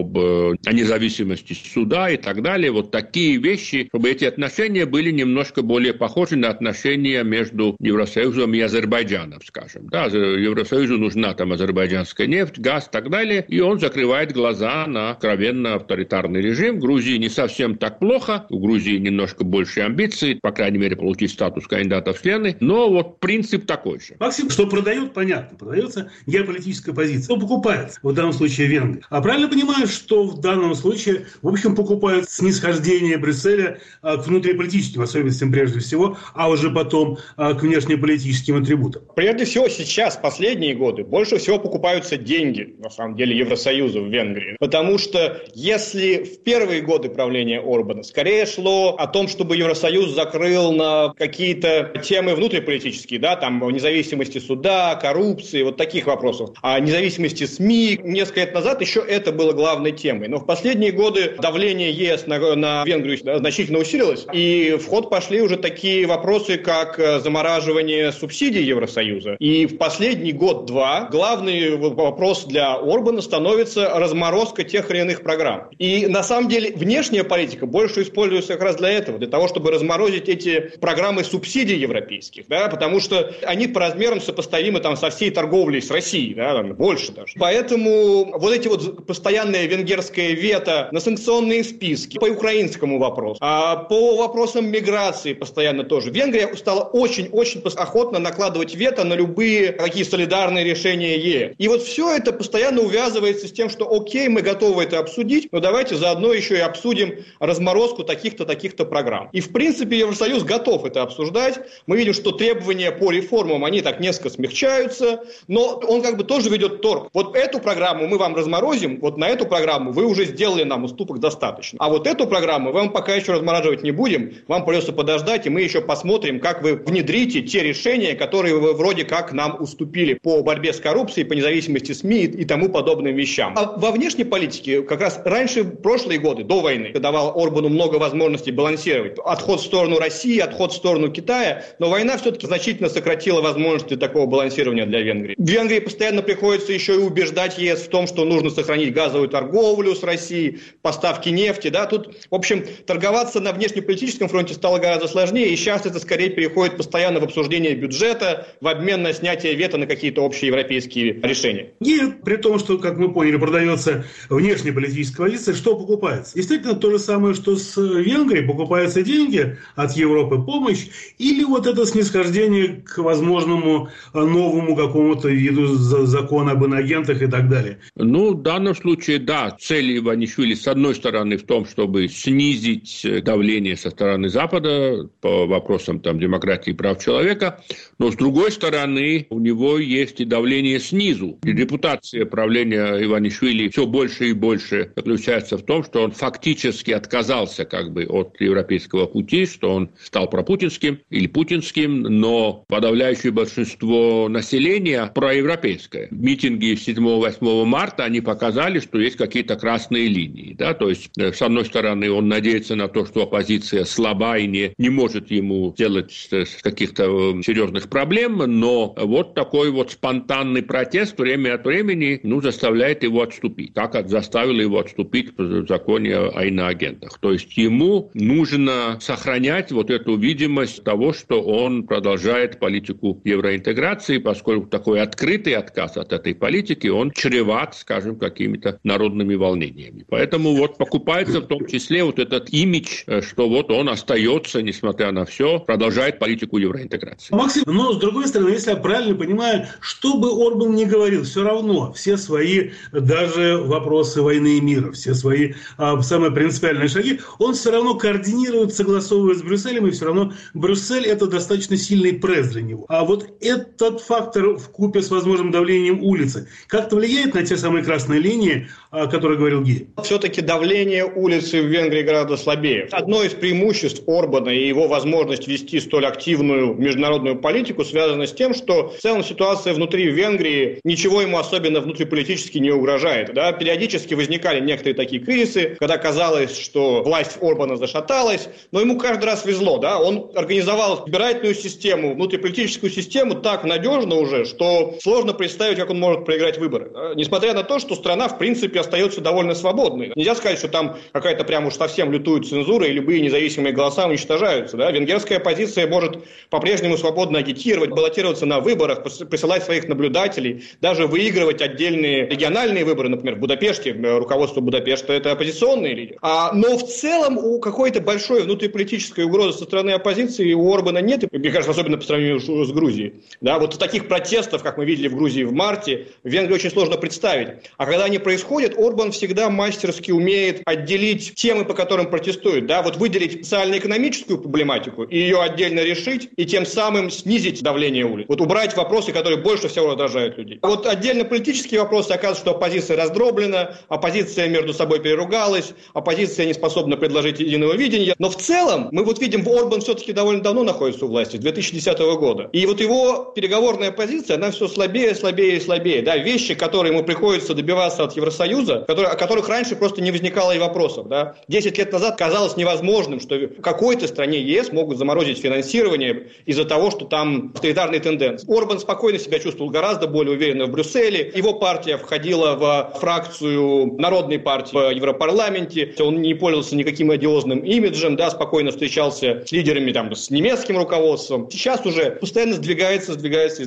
о независимости суда и так далее. Вот такие вещи, чтобы эти отношения были немножко более похожи на отношения между Евросоюзом и Азербайджаном, скажем. Да, Евросоюзу нужна азербайджанская нефть, газ и так далее, и он закрывает глаза на откровенно авторитарный режим. В Грузии не совсем так плохо, у Грузии немножко больше амбиций, по крайней мере, получить статус кандидата в члены, но вот принцип такой же. Максим, что продает, понятно, продается геополитическая позиция. Кто покупает? В данном случае венгры. А правильно понимаю, что в данном случае, в общем, покупают снисхождение Брюсселя к внутриполитическим особенностям прежде всего, а уже потом к внешнеполитическим атрибутам? Прежде всего сейчас, последние годы, больше всего покупаются деньги, на самом деле, Евросоюза в Венгрии. Потому что если в первые годы правления Орбана скорее шло о том, чтобы Евросоюз закрыл на какие-то темы внутриполитические, да, о независимости суда, коррупции, вот таких вопросов, а независимости СМИ. Несколько лет назад еще это было главной темой. Но в последние годы давление ЕС на Венгрию значительно усилилось, и в ход пошли уже такие вопросы, как замораживание субсидий Евросоюза. И в последний год-два главный вопрос для Орбана становится разморозка тех или иных программ. И на самом деле внешняя политика больше используется как раз для этого, для того, чтобы разморозить эти программы субсидий европейских, да, потому что они по размерам сопоставимы там со всей торговлей с Россией, да, там, больше даже. Поэтому вот эти вот постоянное венгерское вето на санкционные списки по украинскому вопросу, а по вопросам миграции постоянно тоже. Венгрия стала очень-очень охотно накладывать вето на любые такие солидарные решения ЕС. И вот все это постоянно увязывается с тем, что окей, мы готовы это обсудить, но давайте заодно еще и обсудим разморозку таких-то программ. И в принципе Евросоюз готов это обсуждать. Мы видим, что требования по реформам, они так несколько смягчаются, но он как бы тоже ведет торг. Вот эту программу мы вам разморозим, вот на эту программу вы уже сделали нам уступок достаточно. А вот эту программу мы вам пока еще размораживать не будем, вам придется подождать, и мы еще посмотрим, как вы внедрите те решения, которые вы вроде как нам уступили по борьбе с коррупцией, по независимости СМИ и тому подобным вещам. А во внешней политике как раз раньше, прошлые годы, до войны, давал Орбану много возможностей балансировать. Отход в сторону России, отход в сторону Китая, но война все-таки значительно сократила возможности такого балансирования для Венгрии. Венгрии постоянно приходится еще и убеждать ЕС в том, что нужно сохранить газовую торговлю с Россией, поставки нефти. Да? Тут, в общем, торговаться на внешнеполитическом фронте стало гораздо сложнее, и сейчас это скорее переходит постоянно в обсуждение бюджета в обмен на снятие вето на какие-то общие европейские решения. И при том, что, как мы поняли, продается внешнеполитическая позиция, что покупается? Действительно, то же самое, что с Венгрией, покупаются деньги от Европы, помощь, или вот это снисхождение к возможному новому какому-то виду закона об иноагентах и так далее? Ну, в данном случае, да, цель Иванишвили, с одной стороны, в том, чтобы снизить давление со стороны Запада по вопросам там, демократии и прав человека, но с другой стороны, у него есть и давление снизу. И репутация правления Иванишвили все больше и больше заключается в том, что он фактически отказался как бы от европейского пути, что он стал пропутинским или путинским, но подавляющее большинство населения проевропейское. Митинги 7-8 марта, они показали, что есть какие-то красные линии. Да? То есть, с одной стороны, он надеется на то, что оппозиция слаба и не может ему сделать каких-то серьезных проблем, но вот такой вот спонтанный протест время от времени заставляет его отступить. Так заставило его отступить в законе о иноагентах. То есть ему нужно сохранять вот эту видимость того, что он продолжает политику евроинтеграции, поскольку такой открытый отказ от этой политики, он чреват, скажем, какими-то народными волнениями. Поэтому вот покупается в том числе вот этот имидж, что вот он остается, несмотря на все, продолжает политику евроинтеграции. Максим, но с другой стороны, если я правильно понимаю, что бы Орбан ни говорил, все равно все свои даже вопросы войны и мира, все свои самые принципиальные шаги, он все равно координирует, согласовывает с Брюсселем, и все равно Брюссель – это достаточно сильный пресс для него. А вот этот фактор вкупе с возможным давлением улицы как-то влияет на те самые красные линии, о которых говорил Гей? Все-таки давление улицы в Венгрии гораздо слабее. Одно из преимуществ Орбана и его возможность вести столь активную международную политику связано с тем, что в целом ситуация внутри Венгрии, ничего ему особенно внутриполитически не угрожает. Да? Периодически возникали некоторые такие кризисы, когда казалось, что власть Орбана зашаталась, но ему каждый раз везло. Да? Он организовал избирательную систему, внутриполитическую систему так надежно уже, что сложно представить, как он может проиграть выборы. Да? Несмотря на то, что страна, в принципе, остается довольно свободной. Нельзя сказать, что там какая-то прям уж совсем лютует цензура, и любые независимые голоса уничтожаются. Да? Венгерская оппозиция может по-прежнему свободно агитировать, баллотироваться на выборах, присылать своих наблюдателей, даже выигрывать отдельные региональные выборы, например, в Будапеште. Руководство Будапешта – это оппозиционные лидеры. Но в целом у какой-то большой внутриполитической угрозы со стороны оппозиции у Орбана нет, и, мне кажется, особенно по сравнению с Грузией. Да? Вот таких протестов, как мы видели в Грузии в марте, в Венгрии очень сложно представить. А когда они происходят, Орбан всегда мастерски умеет отделить темы, по которым протестуют. Да? Вот выделить социально-экономическую проблематику и ее отдельно решить, и тем самым снизить давление улиц. Вот убрать вопросы, которые больше всего раздражают людей. А вот отдельно политические вопросы, оказывается, что оппозиция раздроблена, оппозиция между собой переругалась, оппозиция не способна предложить единого видения. Но в целом, мы вот видим, Орбан все-таки довольно давно находится у власти, с 2010 года. И вот его переговорная позиция, она все слабее слабее. Да, вещи, которые ему приходится добиваться от Евросоюза, о которых раньше просто не возникало и вопросов. Да. 10 лет назад казалось невозможным, что в какой-то стране ЕС могут заморозить финансирование из-за того, что там авторитарные тенденции. Орбан спокойно себя чувствовал гораздо более уверенно в Брюсселе. Его партия входила в фракцию Народной партии в Европарламенте. Он не пользовался никаким одиозным имиджем, да, спокойно встречался с лидерами, там, с немецким руководством. Сейчас уже постоянно сдвигается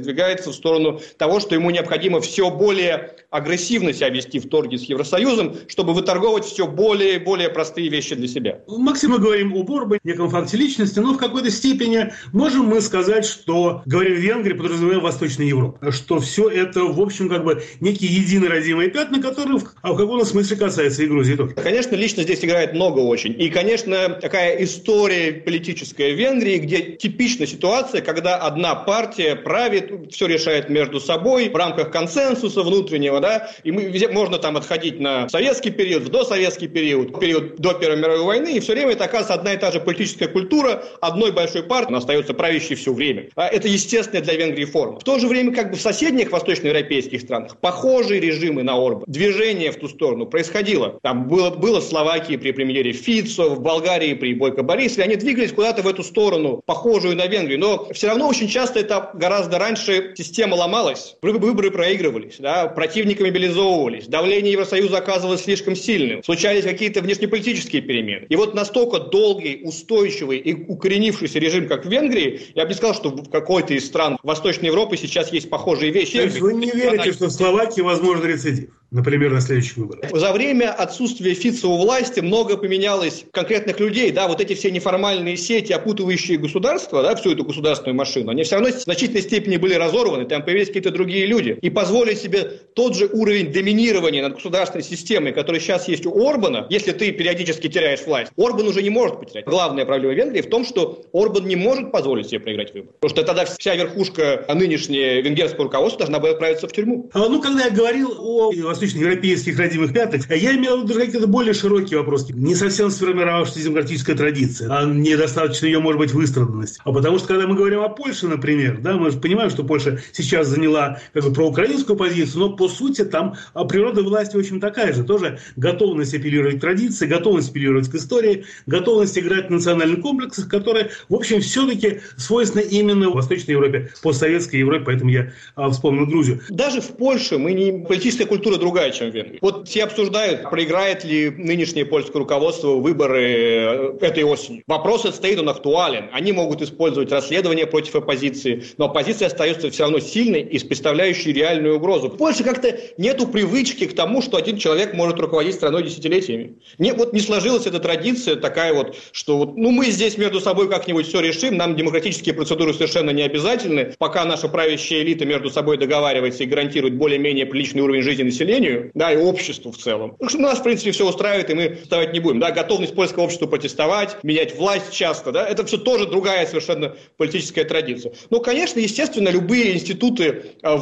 в сторону того, что ему необходимо все более агрессивно себя вести в торге с Евросоюзом, чтобы выторговывать все более и более простые вещи для себя. Максим, мы говорим об Орбане, неком факте личности, но в какой-то степени можем мы сказать, что, говоря в Венгрии, подразумеваем Восточную Европу, что все это, в общем, как бы некие едино родимые пятна, которые в каком-то смысле касаются и Грузии тоже. Конечно, лично здесь играет много очень. И, конечно, такая история политическая в Венгрии, где типичная ситуация, когда одна партия правит, все решает между собой в рамках консенсуса внутреннего, да, и можно там отходить на советский период, в досоветский период, период до Первой мировой войны, и все время это оказывается одна и та же политическая культура одной большой партии, она остается правящей все время. Это естественная для Венгрии форма. В то же время, как бы в соседних восточноевропейских странах похожие режимы на Орбана, движение в ту сторону происходило. Там было в Словакии при премьере Фицо, в Болгарии при Бойко Борисове, они двигались куда-то в эту сторону, похожую на Венгрию, но все равно очень часто это гораздо раньше система ломалась, выборы проигрывались, да, противники мобилизовывались, давление Евросоюза оказывалось слишком сильным, случались какие-то внешнеполитические перемены. И вот настолько долгий, устойчивый и укоренившийся режим, как в Венгрии, я бы не сказал, что в какой-то из стран Восточной Европы сейчас есть похожие вещи. То есть вы не верите, что в Словакии возможен рецидив? Например, на следующих выборах. За время отсутствия Фицо у власти много поменялось конкретных людей. Да, вот эти все неформальные сети, опутывающие государство, да, всю эту государственную машину, они все равно в значительной степени были разорваны, там появились какие-то другие люди. И позволить себе тот же уровень доминирования над государственной системой, который сейчас есть у Орбана, если ты периодически теряешь власть, Орбан уже не может потерять. Главная проблема Венгрии в том, что Орбан не может позволить себе проиграть выборы. Потому что тогда вся верхушка нынешнее венгерского руководства должна была отправиться в тюрьму. Когда я говорил о восточноевропейских родимых пятнах, я имел в виду какие-то более широкие вопросы. Не совсем сформировавшаяся демократическая традиция, а недостаточно ее, может быть, выстраданность. А потому что, когда мы говорим о Польше, например, да, мы же понимаем, что Польша сейчас заняла как бы проукраинскую позицию, но по сути там природа власти, в общем, такая же. Тоже готовность апеллировать к традиции, готовность апеллировать к истории, готовность играть в национальных комплексах, которые, в общем, все-таки свойственны именно в Восточной Европе, постсоветской Европе, поэтому я вспомнил Грузию. Даже в Польше политическая культура другая, чем в Венгрии. Вот все обсуждают, проиграет ли нынешнее польское руководство выборы этой осенью. Вопрос этот стоит, он актуален. Они могут использовать расследование против оппозиции, но оппозиция остается все равно сильной и представляющей реальную угрозу. В Польше как-то нету привычки к тому, что один человек может руководить страной десятилетиями. Не сложилась эта традиция такая вот, что мы здесь между собой как-нибудь все решим, нам демократические процедуры совершенно не обязательны, пока наша правящая элита между собой договаривается и гарантирует более-менее приличный уровень жизни населению, да, и обществу в целом. Так что нас, в принципе, все устраивает, и мы вставать не будем. Да, готовность польского общества протестовать, менять власть часто, да, это все тоже другая совершенно политическая традиция. Но, конечно, естественно, любые институты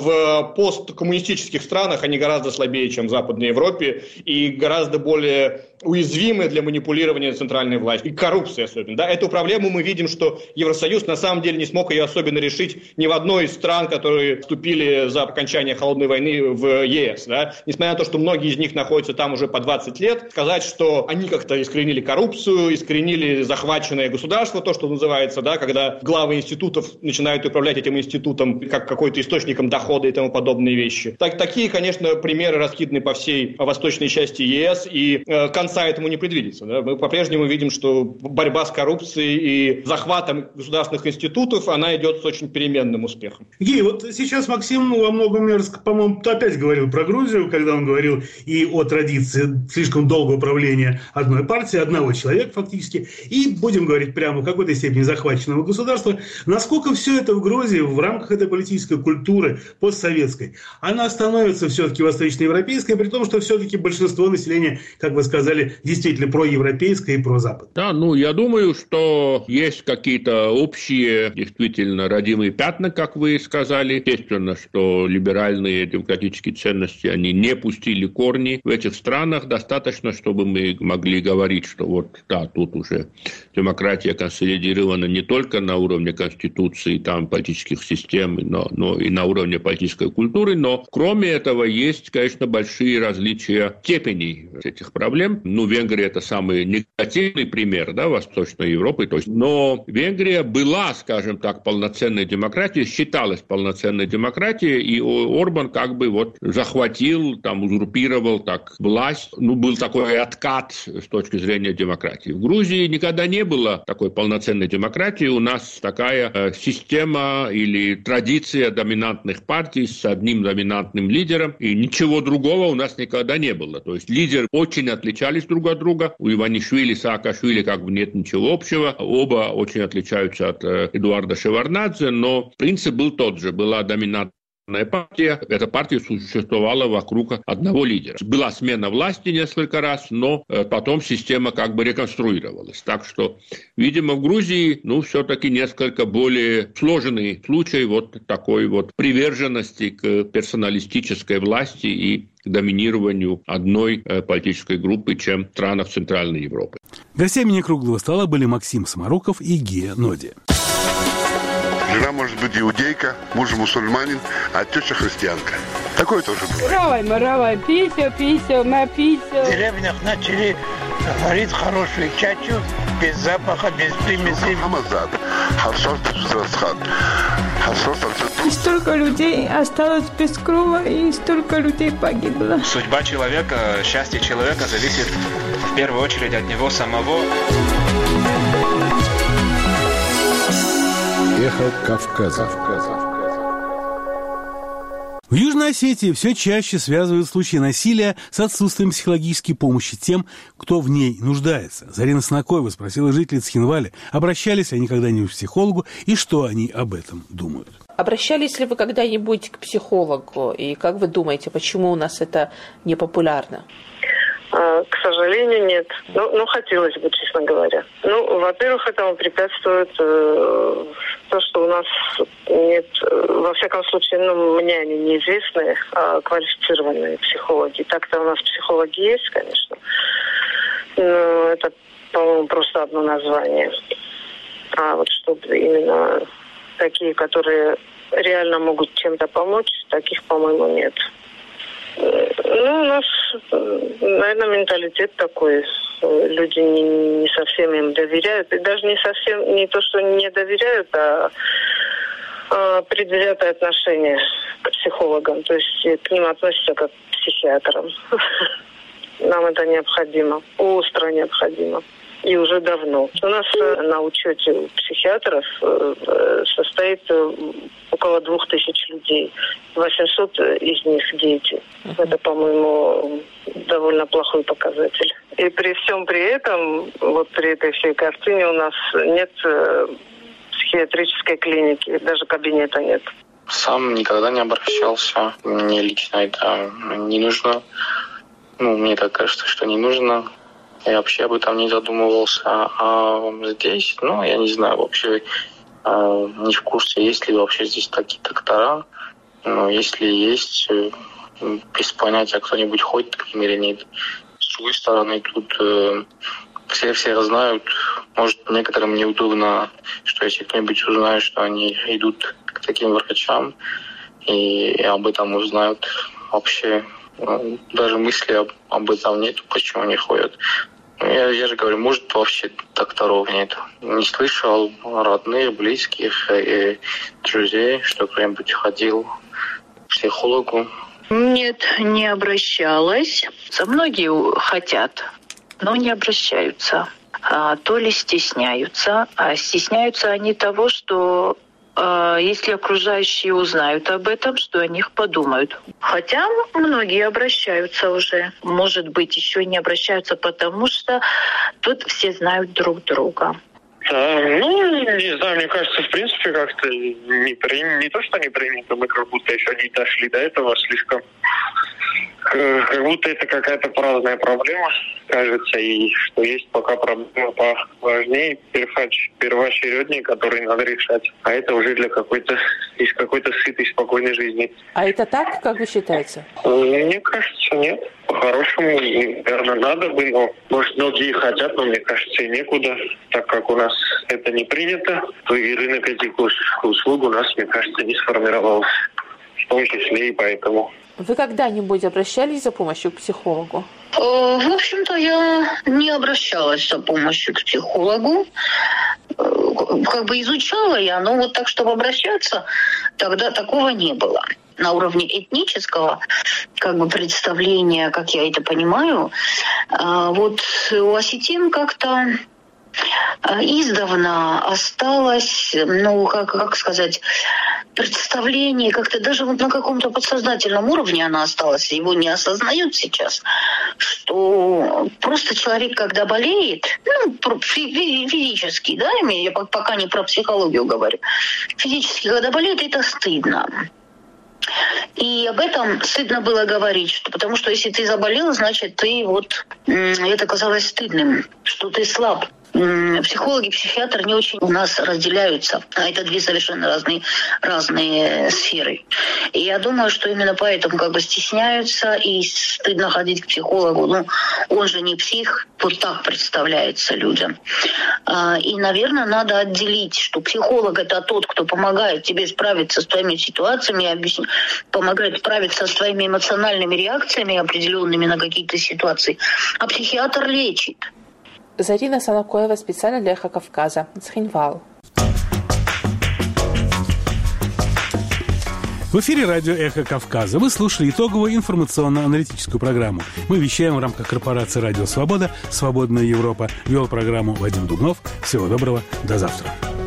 в посткоммунистических странах, они гораздо слабее, чем в Западной Европе, и гораздо более уязвимы для манипулирования центральной властью. И коррупции особенно. Да, эту проблему мы видим, что Евросоюз на самом деле не смог ее особенно решить ни в одной из стран, которые вступили за окончание холодной войны в ЕС. Да. Несмотря на то, что многие из них находятся там уже по 20 лет, сказать, что они как-то искоренили коррупцию, искоренили захваченное государство, то, что называется, да, когда главы институтов начинают управлять этим институтом как какой-то источником дохода и тому подобные вещи. Такие, конечно, примеры раскиданы по всей восточной части ЕС, и конца этому не предвидится. Да. Мы по-прежнему видим, что борьба с коррупцией и захватом государственных институтов, она идет с очень переменным успехом. Гей, вот сейчас Максим во многом, по-моему, опять говорил про Грузию, когда он говорил и о традиции слишком долгого правления одной партии, одного человека фактически, и, будем говорить прямо, в какой-то степени захваченного государства. Насколько все это в Грузии в рамках этой политической культуры постсоветской, она становится все-таки восточноевропейской, при том, что все-таки большинство населения, как вы сказали, действительно проевропейское и прозападное. Да, я думаю, что есть какие-то общие, действительно, родимые пятна, как вы сказали. Естественно, что либеральные демократические ценности, они не пустили корни в этих странах, достаточно, чтобы мы могли говорить, что вот, да, тут уже демократия консолидирована не только на уровне конституции, там, политических систем, но и на уровне политической культуры, но кроме этого есть, конечно, большие различия степеней этих проблем. Венгрия – это самый негативный пример, да, Восточной Европы, то есть, но Венгрия была, скажем так, полноценной демократией, считалась полноценной демократией, и Орбан как бы вот захватил, там, узурпировал так власть. Был такой откат с точки зрения демократии. В Грузии никогда не было такой полноценной демократии. У нас такая система или традиция доминантных партий с одним доминантным лидером, и ничего другого у нас никогда не было. То есть лидеры очень отличались друг от друга. У Иванишвили и Саакашвили как бы нет ничего общего. Оба очень отличаются от Эдуарда Шеварднадзе, но принцип был тот же. Была доминантная партия. Эта партия существовала вокруг одного лидера. Была смена власти несколько раз, но потом система как бы реконструировалась. Так что, видимо, в Грузии, все-таки несколько более сложный случай вот такой вот приверженности к персоналистической власти и к доминированию одной политической группы, чем в странах Центральной Европы. Гостями некруглого стола были Максим Самаруков и Гия Ноди. Жена может быть иудейка, муж мусульманин, а теща христианка. Такое тоже бывает. Равай, пися, на пися. В деревнях начали варить хорошую чачу, без запаха, без примесей. И столько людей осталось без крова, и столько людей погибло. Судьба человека, счастье человека зависит в первую очередь от него самого. Эхо Кавказа. В Южной Осетии все чаще связывают случаи насилия с отсутствием психологической помощи тем, кто в ней нуждается. Зарина Снакоева спросила жителей Цхинвали, обращались ли они когда-нибудь к психологу и что они об этом думают. Обращались ли вы когда-нибудь к психологу? И как вы думаете, почему у нас это не популярно? К сожалению, нет. Хотелось бы, честно говоря. Во-первых, этому препятствует то, что у нас нет, во всяком случае, мне они неизвестны, квалифицированные психологи. Так-то у нас психологи есть, конечно, но это, по-моему, просто одно название. А вот чтобы именно такие, которые реально могут чем-то помочь, таких, по-моему, нет. У нас, наверное, менталитет такой. Люди не совсем им доверяют. И даже не совсем, не то, что не доверяют, а предвзятое отношение к психологам. То есть к ним относятся как к психиатрам. Нам это необходимо. Остро необходимо. И уже давно. У нас на учете у психиатров состоит около 2000 людей. 800 из них дети. Это, по-моему, довольно плохой показатель. И при всем при этом, вот при этой всей картине у нас нет психиатрической клиники, даже кабинета нет. Сам никогда не обращался. Мне лично это не нужно. Мне так кажется, что не нужно. Я вообще об этом не задумывался. А здесь, я не знаю, вообще не в курсе, есть ли вообще здесь такие доктора. Но если есть, без понятия, кто-нибудь ходит к ним или нет. С другой стороны, тут все знают. Может, некоторым неудобно, что если кто-нибудь узнает, что они идут к таким врачам и об этом узнают, вообще даже мысли об этом нет, почему они ходят. Я же говорю, может, вообще докторов нет. Не слышал родных, близких и друзей, что кто-нибудь ходил к психологу. Нет, не обращалась. Многие хотят, но не обращаются. То ли стесняются. А стесняются они того, что если окружающие узнают об этом, что о них подумают. Хотя многие обращаются уже. Может быть, еще не обращаются, потому что тут все знают друг друга. Не знаю, мне кажется, в принципе, как-то не то, что не принято, мы как будто еще не дошли до этого слишком. как будто это какая-то праздная проблема, кажется, и что есть пока проблема поважнее, первоочереднее, которые надо решать. А это уже для какой-то сытой, спокойной жизни. А это так, как вы считаете? Мне кажется, нет. По-хорошему, наверное, надо бы, но, может, многие хотят, но, мне кажется, и некуда, так как у нас это не принято, то и рынок этих услуг у нас, мне кажется, не сформировался. В том числе и поэтому. Вы когда-нибудь обращались за помощью к психологу? В общем-то, я не обращалась за помощью к психологу. Как бы изучала я, но вот так, чтобы обращаться, тогда такого не было. На уровне этнического как бы представления, как я это понимаю, вот у осетин как-то издавна осталось, как сказать, представление, как-то даже вот на каком-то подсознательном уровне оно осталось, его не осознают сейчас, что просто человек, когда болеет, физически, да, я пока не про психологию говорю, физически, когда болеет, это стыдно. И об этом стыдно было говорить, потому что если ты заболел, значит, это казалось стыдным, что ты слаб. Психологи и психиатры не очень у нас разделяются, а это две совершенно разные сферы. И я думаю, что именно поэтому как бы стесняются и стыдно ходить к психологу. Он же не псих, вот так представляется людям. И, наверное, надо отделить, что психолог – это тот, кто помогает тебе справиться с твоими ситуациями, помогает справиться с твоими эмоциональными реакциями определенными на какие-то ситуации, а психиатр лечит. Зарина Санакоева специально для «Эхо Кавказа». Цхинвал. В эфире радио «Эхо Кавказа». Вы слушали итоговую информационно-аналитическую программу. Мы вещаем в рамках корпорации «Радио Свобода», «Свободная Европа». Вел программу Вадим Дубнов. Всего доброго. До завтра.